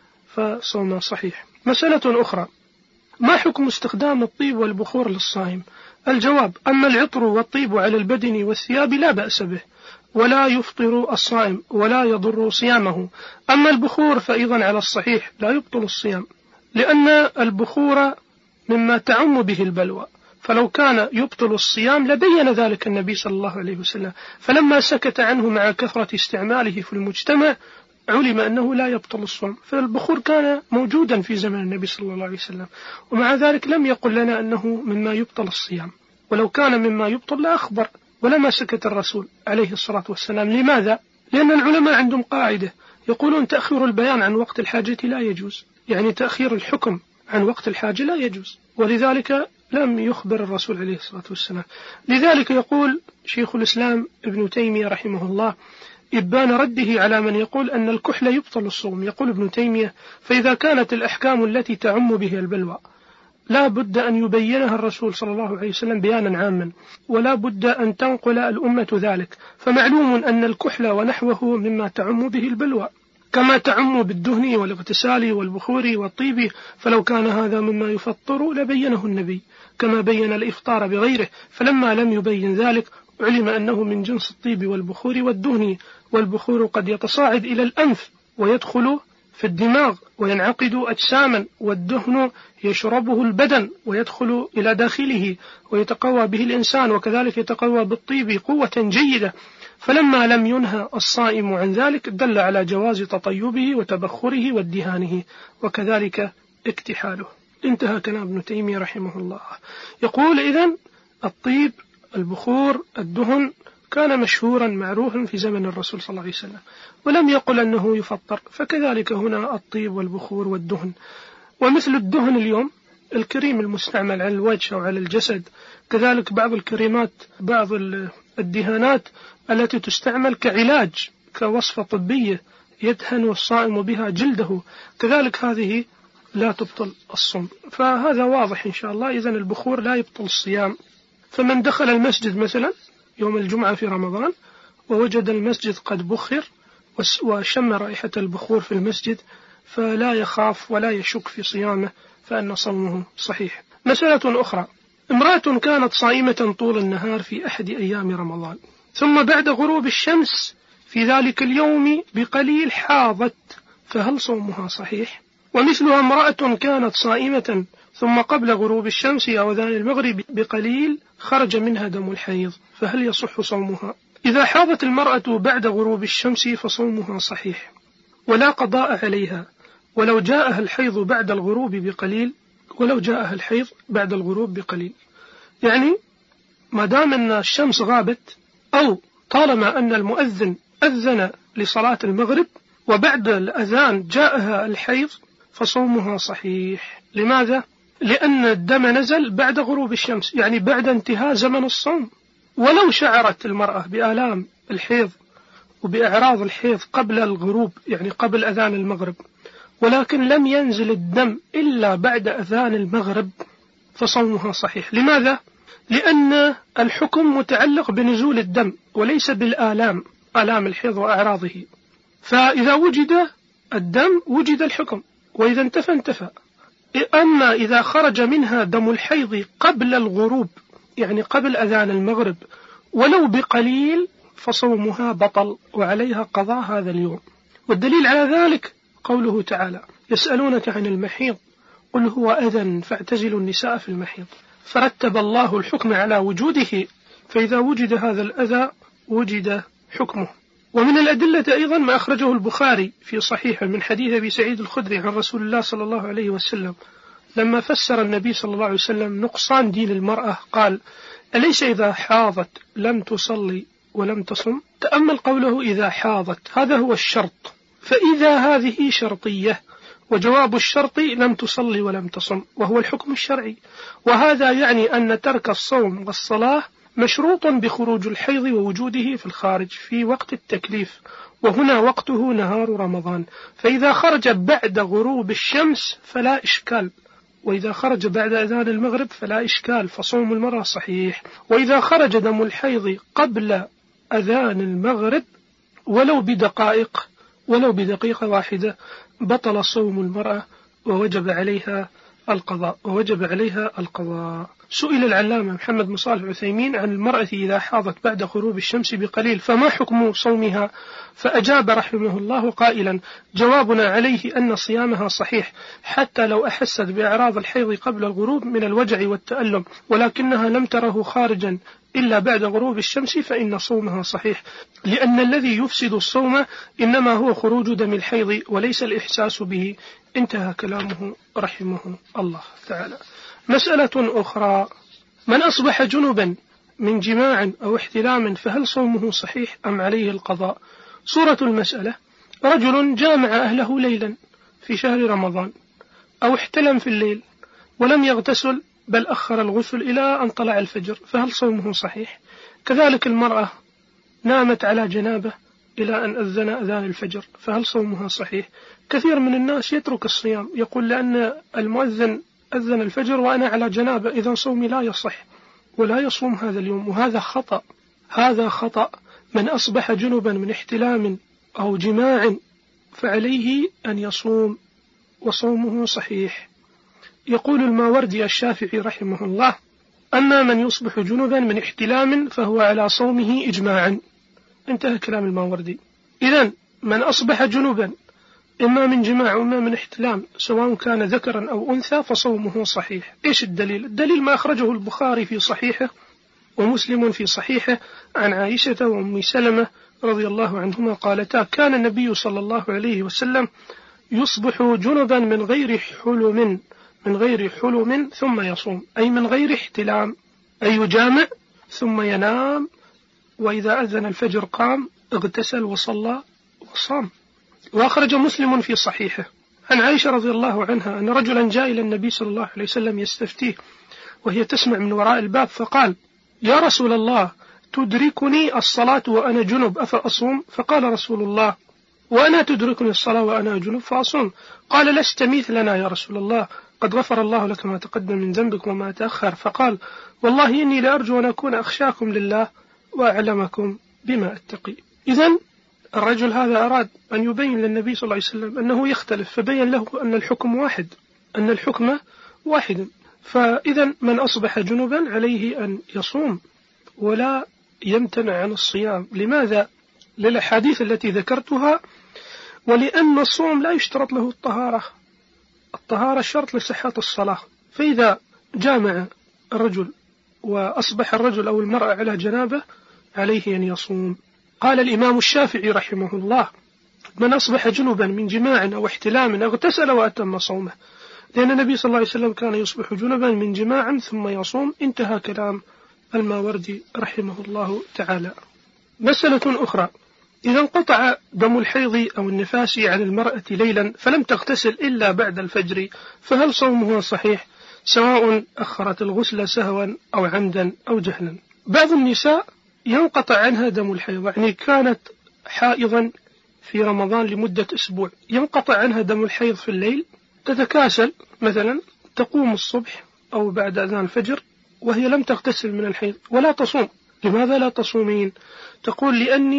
فصومه صحيح. مسألة أخرى: ما حكم استخدام الطيب والبخور للصائم؟ الجواب: أما العطر والطيب على البدن والثياب لا بأس به، ولا يفطر الصائم ولا يضر صيامه. أما البخور فأيضا على الصحيح لا يبطل الصيام، لأن البخور مما تعم به البلوى، فلو كان يبطل الصيام لبين ذلك النبي صلى الله عليه وسلم، فلما سكت عنه مع كثرة استعماله في المجتمع علم أنه لا يبطل الصوم. فالبخور كان موجودا في زمن النبي صلى الله عليه وسلم، ومع ذلك لم يقل لنا أنه مما يبطل الصيام، ولو كان مما يبطل لا أخبر ولما سكت الرسول عليه الصلاة والسلام. لماذا؟ لأن العلماء عندهم قاعدة يقولون تأخير البيان عن وقت الحاجة لا يجوز، يعني تأخير الحكم عن وقت الحاجة لا يجوز، ولذلك لم يخبر الرسول عليه الصلاة والسلام. لذلك يقول شيخ الإسلام ابن تيمية رحمه الله: إبان رده على من يقول أن الكحل يبطل الصوم. يقول ابن تيمية: فإذا كانت الأحكام التي تعم به البلوى لا بد أن يبينها الرسول صلى الله عليه وسلم بيانا عاما، ولا بد أن تنقل الأمة ذلك، فمعلوم أن الكحل ونحوه مما تعم به البلوى، كما تعم بالدهن والاغتسال والبخور والطيب، فلو كان هذا مما يفطر لبينه النبي كما بين الإفطار بغيره، فلما لم يبين ذلك علم أنه من جنس الطيب والبخور والدهن، والبخور قد يتصاعد إلى الأنف ويدخل في الدماغ وينعقد أجساما، والدهن يشربه البدن ويدخل إلى داخله ويتقوى به الإنسان، وكذلك يتقوى بالطيب قوة جيدة. فلما لم ينهى الصائم عن ذلك دل على جواز تطيبه وتبخره وادهانه، وكذلك اكتحاله. انتهى كلام ابن تيمية رحمه الله. يقول: إذن الطيب، البخور، الدهن كان مشهورا معروفا في زمن الرسول صلى الله عليه وسلم، ولم يقل أنه يفطر، فكذلك هنا الطيب والبخور والدهن. ومثل الدهن اليوم الكريم المستعمل على الوجه أو على الجسد، كذلك بعض الكريمات، بعض الدهانات التي تستعمل كعلاج، كوصفة طبية يدهن الصائم بها جلده، كذلك هذه لا تبطل الصوم. فهذا واضح إن شاء الله. إذن البخور لا يبطل الصيام. فمن دخل المسجد مثلا يوم الجمعة في رمضان ووجد المسجد قد بخر وشم رائحة البخور في المسجد فلا يخاف ولا يشك في صيامه، فإن صومه صحيح. مسألة أخرى: امرأة كانت صائمة طول النهار في أحد أيام رمضان، ثم بعد غروب الشمس في ذلك اليوم بقليل حاضت، فهل صومها صحيح؟ ومثلها امرأة كانت صائمة ثم قبل غروب الشمس أو أذان المغرب بقليل خرج منها دم الحيض، فهل يصح صومها؟ إذا حاضت المرأة بعد غروب الشمس فصومها صحيح ولا قضاء عليها، ولو جاءها الحيض بعد الغروب بقليل، يعني ما دام أن الشمس غابت، أو طالما أن المؤذن أذن لصلاة المغرب وبعد الأذان جاءها الحيض فصومها صحيح. لماذا؟ لأن الدم نزل بعد غروب الشمس، يعني بعد انتهاء زمن الصوم. ولو شعرت المرأة بآلام الحيض وبأعراض الحيض قبل الغروب، يعني قبل أذان المغرب، ولكن لم ينزل الدم إلا بعد أذان المغرب، فصومها صحيح. لماذا؟ لأن الحكم متعلق بنزول الدم وليس بالآلام، آلام الحيض وأعراضه، فإذا وجد الدم وجد الحكم، وإذا انتفى انتفى. أما إذا خرج منها دم الحيض قبل الغروب، يعني قبل أذان المغرب ولو بقليل، فصومها بطل وعليها قضاء هذا اليوم. والدليل على ذلك قوله تعالى: يسألونك عن المحيض قل هو أذى فاعتزلوا النساء في المحيض. فرتب الله الحكم على وجوده، فإذا وجد هذا الأذى وجد حكمه. ومن الأدلة أيضا ما أخرجه البخاري في صحيحه من حديث أبي سعيد الخدري عن رسول الله صلى الله عليه وسلم لما فسر النبي صلى الله عليه وسلم نقصان دين المرأة قال: أليس إذا حاضت لم تصلي ولم تصم؟ تأمل قوله إذا حاضت، هذا هو الشرط، فإذا هذه شرطية، وجواب الشرط لم تصلي ولم تصم، وهو الحكم الشرعي. وهذا يعني أن ترك الصوم والصلاة مشروط بخروج الحيض ووجوده في الخارج في وقت التكليف، وهنا وقته نهار رمضان. فإذا خرج بعد غروب الشمس فلا إشكال، وإذا خرج بعد أذان المغرب فلا إشكال، فصوم المرأة صحيح. وإذا خرج دم الحيض قبل أذان المغرب ولو بدقيقة واحدة بطل صوم المرأة ووجب عليها القضاء. سئل العلامة محمد بن صالح العثيمين عن المرأة إذا حاضت بعد غروب الشمس بقليل فما حكم صومها؟ فأجاب رحمه الله قائلا: جوابنا عليه أن صيامها صحيح حتى لو أحست بأعراض الحيض قبل الغروب من الوجع والتألم، ولكنها لم تره خارجا إلا بعد غروب الشمس، فإن صومها صحيح، لأن الذي يفسد الصوم إنما هو خروج دم الحيض وليس الإحساس به. انتهى كلامه رحمه الله تعالى. مسألة أخرى: من أصبح جنبا من جماع أو احتلام فهل صومه صحيح أم عليه القضاء؟ صورة المسألة: رجل جامع أهله ليلا في شهر رمضان أو احتلم في الليل ولم يغتسل بل أخر الغسل إلى أن طلع الفجر، فهل صومه صحيح؟ كذلك المرأة نامت على جنابه إلى أن أذن أذان الفجر، فهل صومها صحيح؟ كثير من الناس يترك الصيام، يقول لأن المؤذن أذن الفجر وأنا على جنابه إذا صومي لا يصح، ولا يصوم هذا اليوم، وهذا خطأ. من أصبح جنبا من احتلام أو جماع فعليه أن يصوم وصومه صحيح. يقول الماوردي الشافعي رحمه الله: أما من يصبح جنبا من احتلام فهو على صومه إجماعا. انتهى كلام الماوردي. إذن من أصبح جنبا إما من جماع وإما من احتلام سواء كان ذكرا أو أنثى فصومه صحيح. إيش الدليل؟ الدليل ما أخرجه البخاري في صحيحه ومسلم في صحيحه عن عائشة وأم سلمة رضي الله عنهما قالتا: كان النبي صلى الله عليه وسلم يصبح جنبا من غير حلم ثم يصوم، أي من غير احتلام، أي يجامع ثم ينام، وإذا أذن الفجر قام اغتسل وصلى وصام. وأخرج مسلم في صحيحه عن عائشة رضي الله عنها أن رجلا جاء إلى النبي صلى الله عليه وسلم يستفتيه وهي تسمع من وراء الباب، فقال: يا رسول الله، تدركني الصلاة وأنا جنب أفأصوم؟ فقال رسول الله: وأنا تدركني الصلاة وأنا جنب فأصوم؟ قال: لست مثلنا يا رسول الله، قد غفر الله لك ما تقدم من ذنبك وما تأخر. فقال: والله إني لأرجو أن أكون أخشاكم لله وأعلمكم بما أتقي. إذن الرجل هذا أراد أن يبين للنبي صلى الله عليه وسلم أنه يختلف، فبين له أن الحكم واحد، فإذا من أصبح جنبا عليه أن يصوم ولا يمتنع عن الصيام. لماذا؟ للأحاديث التي ذكرتها، ولأن الصوم لا يشترط له الطهارة شرط لصحة الصلاة. فإذا جامع الرجل وأصبح الرجل أو المرأة على جنابه عليه أن يصوم. قال الإمام الشافعي رحمه الله: من أصبح جنبا من جماع أو احتلام اغتسل وأتم صومه، لأن النبي صلى الله عليه وسلم كان يصبح جنبا من جماع ثم يصوم. انتهى كلام الماوردي رحمه الله تعالى. مسألة أخرى: إذا انقطع دم الحيض أو النفاس عن المرأة ليلا فلم تغتسل إلا بعد الفجر، فهل صومها صحيح سواء أخرت الغسل سهوا أو عمدا أو جهلا؟ بعض النساء ينقطع عنها دم الحيض، يعني كانت حائضا في رمضان لمدة أسبوع، ينقطع عنها دم الحيض في الليل، تتكاسل مثلا تقوم الصبح أو بعد أذان الفجر وهي لم تغتسل من الحيض ولا تصوم. لماذا لا تصومين؟ تقول: لأني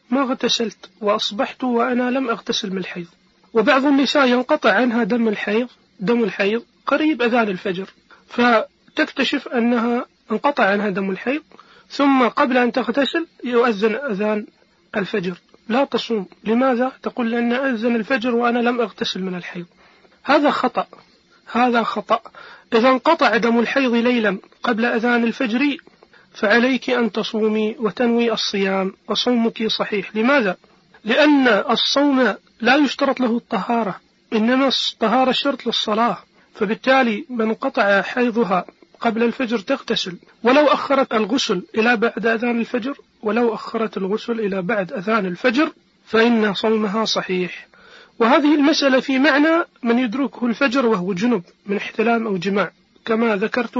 ما اغتسلت وأصبحت وأنا لم أغتسل من الحيض. وبعض النساء ينقطع عنها دم الحيض قريب أذان الفجر، فتكتشف أنها انقطع عنها دم الحيض، ثم قبل أن تغتسل يؤذن أذان الفجر، لا تصوم. لماذا؟ تقول لأن أذن الفجر وأنا لم أغتسل من الحيض. هذا خطأ. إذا انقطع دم الحيض ليلا قبل أذان الفجر فعليك أن تصومي وتنوي الصيام وصومك صحيح. لماذا؟ لأن الصوم لا يشترط له الطهارة، إنما الطهارة شرط للصلاة، فبالتالي من انقطع حيضها قبل الفجر تغتسل، ولو أخرت الغسل إلى بعد أذان الفجر فإن صومها صحيح. وهذه المسألة في معنى من يدركه الفجر وهو جنب من احتلام أو جماع، كما ذكرت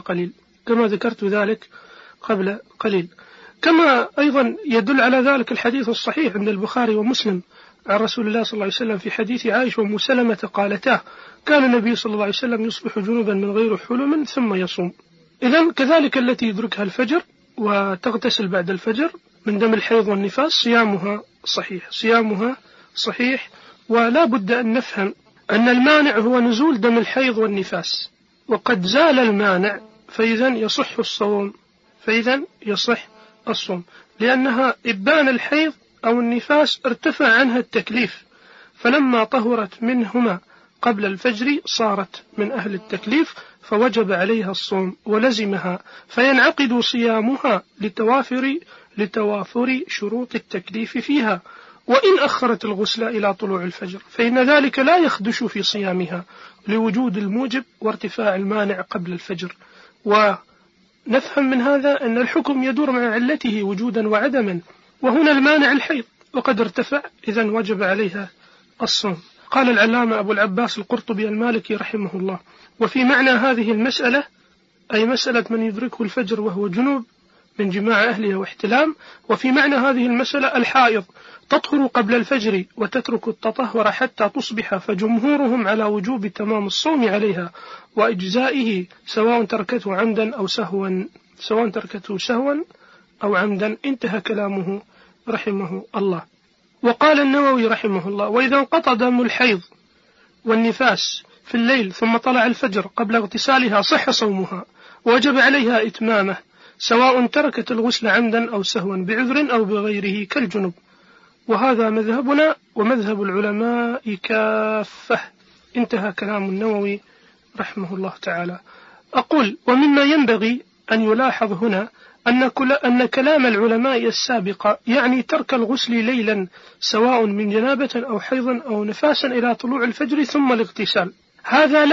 ذلك قبل قليل. كما أيضا يدل على ذلك الحديث الصحيح عند البخاري ومسلم عن رسول الله صلى الله عليه وسلم في حديث عائشة وأم سلمة قالتا: كان النبي صلى الله عليه وسلم يصبح جنبا من غير حلم ثم يصوم. إذن كذلك التي يدركها الفجر وتغتسل بعد الفجر من دم الحيض والنفاس صيامها صحيح. ولا بد أن نفهم أن المانع هو نزول دم الحيض والنفاس، وقد زال المانع فإذن يصح الصوم، لأنها إبان الحيض أو النفاس ارتفع عنها التكليف، فلما طهرت منهما قبل الفجر صارت من أهل التكليف فوجب عليها الصوم ولزمها، فينعقد صيامها لتوافر شروط التكليف فيها. وإن أخرت الغسل إلى طلوع الفجر فإن ذلك لا يخدش في صيامها لوجود الموجب وارتفاع المانع قبل الفجر. ونفهم من هذا أن الحكم يدور مع علته وجودا وعدما، وهنا المانع الحيض وقد ارتفع، إذن وجب عليها الصوم. قال العلامة أبو العباس القرطبي المالكي رحمه الله: وفي معنى هذه المسألة، أي مسألة من يدركه الفجر وهو جنوب من جماع أهله واحتلام، وفي معنى هذه المسألة الحائض تطهر قبل الفجر وتترك التطهر حتى تصبح، فجمهورهم على وجوب تمام الصوم عليها وإجزائه سواء تركته سهوا أو عمدا. انتهى كلامه رحمه الله. وقال النووي رحمه الله: وإذا انقطع دم الحيض والنفاس في الليل ثم طلع الفجر قبل اغتسالها صح صومها، ووجب عليها إتمامه سواء تركت الغسل عمدا أو سهوا بعذر أو بغيره كالجنب. وهذا مذهبنا ومذهب العلماء كافة. انتهى كلام النووي رحمه الله تعالى. أقول: ومما ينبغي أن يلاحظ هنا أن كلام العلماء السابق يعني ترك الغسل ليلا سواء من جنابة أو حيض أو نفاسا إلى طلوع الفجر ثم الاغتسال. هذا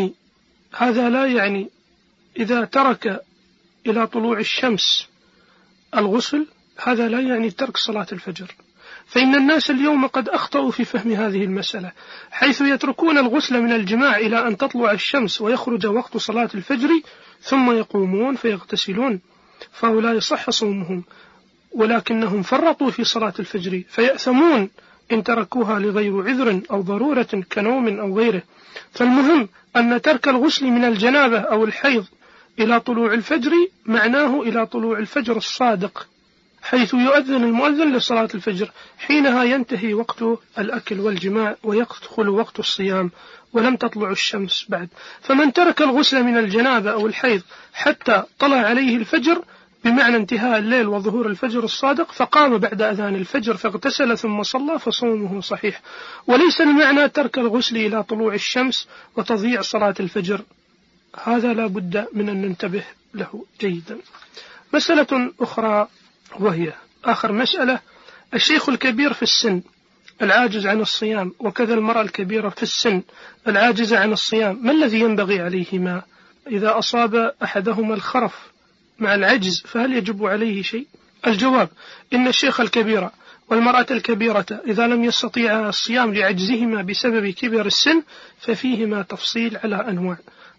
لا يعني إذا ترك إلى طلوع الشمس الغسل، هذا لا يعني ترك صلاة الفجر، فإن الناس اليوم قد أخطأوا في فهم هذه المسألة، حيث يتركون الغسل من الجماع إلى أن تطلع الشمس ويخرج وقت صلاة الفجر ثم يقومون فيغتسلون، فهؤلاء صح صومهم، ولكنهم فرطوا في صلاة الفجر فيأثمون إن تركوها لغير عذر أو ضرورة كنوم أو غيره. فالمهم أن ترك الغسل من الجنابة أو الحيض إلى طلوع الفجر معناه إلى طلوع الفجر الصادق، حيث يؤذن المؤذن لصلاة الفجر، حينها ينتهي وقت الأكل والجماع ويدخل وقت الصيام ولم تطلع الشمس بعد. فمن ترك الغسل من الجنابة أو الحيض حتى طلع عليه الفجر بمعنى انتهاء الليل وظهور الفجر الصادق فقام بعد أذان الفجر فاغتسل ثم صلى فصومه صحيح، وليس المعنى ترك الغسل إلى طلوع الشمس وتضييع صلاة الفجر. هذا لا بد من أن ننتبه له جيدا. مسألة أخرى وهي آخر مسألة: الشيخ الكبير في السن العاجز عن الصيام، وكذا المرأة الكبيرة في السن العاجزة عن الصيام، ما الذي ينبغي عليهما؟ إذا أصاب أحدهما الخرف مع العجز فهل يجب عليه شيء؟ الجواب: إن الشيخ الكبير والمرأة الكبيرة إذا لم يستطيعا الصيام لعجزهما بسبب كبر السن ففيهما تفصيل على أنواع.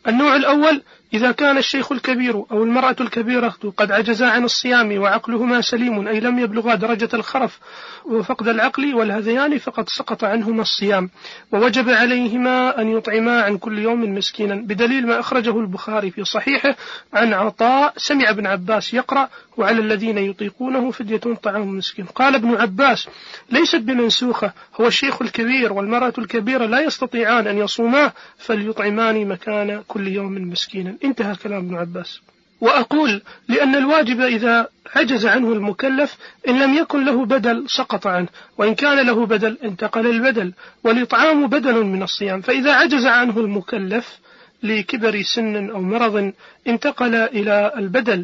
النوع الأول إذا كان الشيخ الكبير أو المرأة الكبيرة قد عجزا عن الصيام وعقلهما سليم أي لم يبلغا درجة الخرف وفقد العقل والهذيان فقد سقط عنهما الصيام ووجب عليهما أن يطعما عن كل يوم مسكينا، بدليل ما أخرجه البخاري في صحيحه عن عطاء سمع ابن عباس يقرأ وعلى الذين يطيقونه فدية طعام مسكين. قال ابن عباس ليست بمنسوخة، هو الشيخ الكبير والمرأة الكبيرة لا يستطيعان أن يصوما فليطعمان مكان كل يوم مسكينا. انتهى كلام ابن عباس. وأقول لأن الواجب إذا عجز عنه المكلف إن لم يكن له بدل سقط عنه، وإن كان له بدل انتقل البدل، والإطعام بدل من الصيام. فإذا عجز عنه المكلف لكبر سن أو مرض انتقل إلى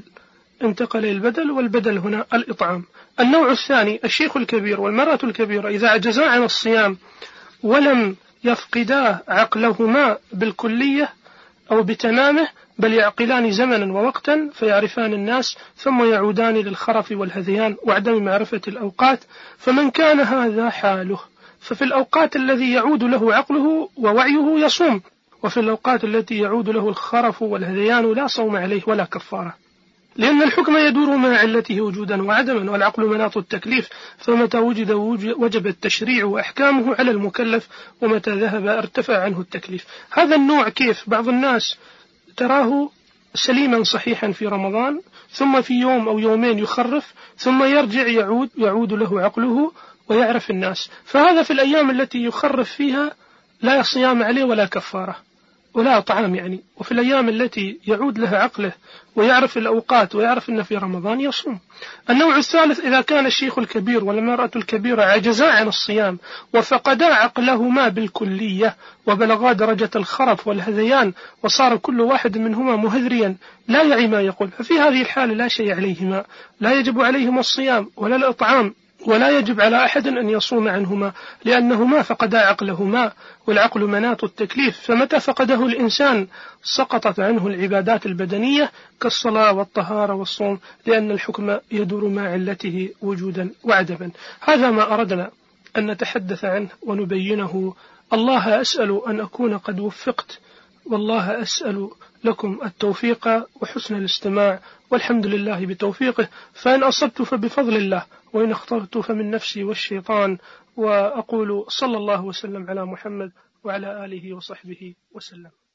البدل والبدل هنا الإطعام. النوع الثاني الشيخ الكبير والمرأة الكبيرة إذا عجزا عن الصيام ولم يفقدا عقلهما بالكلية أو بتمامه بل يعقلان زمنا ووقتا فيعرفان الناس ثم يعودان للخرف والهذيان وعدم معرفة الأوقات، فمن كان هذا حاله ففي الأوقات الذي يعود له عقله ووعيه يصوم، وفي الأوقات التي يعود له الخرف والهذيان لا صوم عليه ولا كفارة، لأن الحكم يدور مع علته وجودا وعدما والعقل مناط التكليف، فمتى وجد وجب التشريع وأحكامه على المكلف ومتى ذهب ارتفع عنه التكليف. هذا النوع كيف؟ بعض الناس تراه سليما صحيحا في رمضان ثم في يوم أو يومين يخرف ثم يرجع يعود له عقله ويعرف الناس، فهذا في الأيام التي يخرف فيها لا صيام عليه ولا كفارة ولا طعام يعني، وفي الأيام التي يعود لها عقله ويعرف الأوقات ويعرف أن في رمضان يصوم. النوع الثالث إذا كان الشيخ الكبير والمرأة الكبيرة عجزا عن الصيام وفقدا عقلهما بالكلية وبلغا درجة الخرف والهذيان وصار كل واحد منهما مهذريا لا يعي ما يقول، ففي هذه الحالة لا شيء عليهما، لا يجب عليهما الصيام ولا الإطعام ولا يجب على أحد أن يصوم عنهما لأنهما فقدا عقلهما، والعقل مناط التكليف، فمتى فقده الإنسان سقطت عنه العبادات البدنية كالصلاة والطهارة والصوم لأن الحكم يدور مع علته وجودا وعدما. هذا ما أردنا أن نتحدث عنه ونبينه. الله أسأل أن أكون قد وفقت، والله أسأل لكم التوفيق وحسن الاستماع، والحمد لله بتوفيقه، فإن أصبت فبفضل الله وإن اخترت فمن نفسي والشيطان. وأقول صلى الله وسلم على محمد وعلى آله وصحبه وسلم.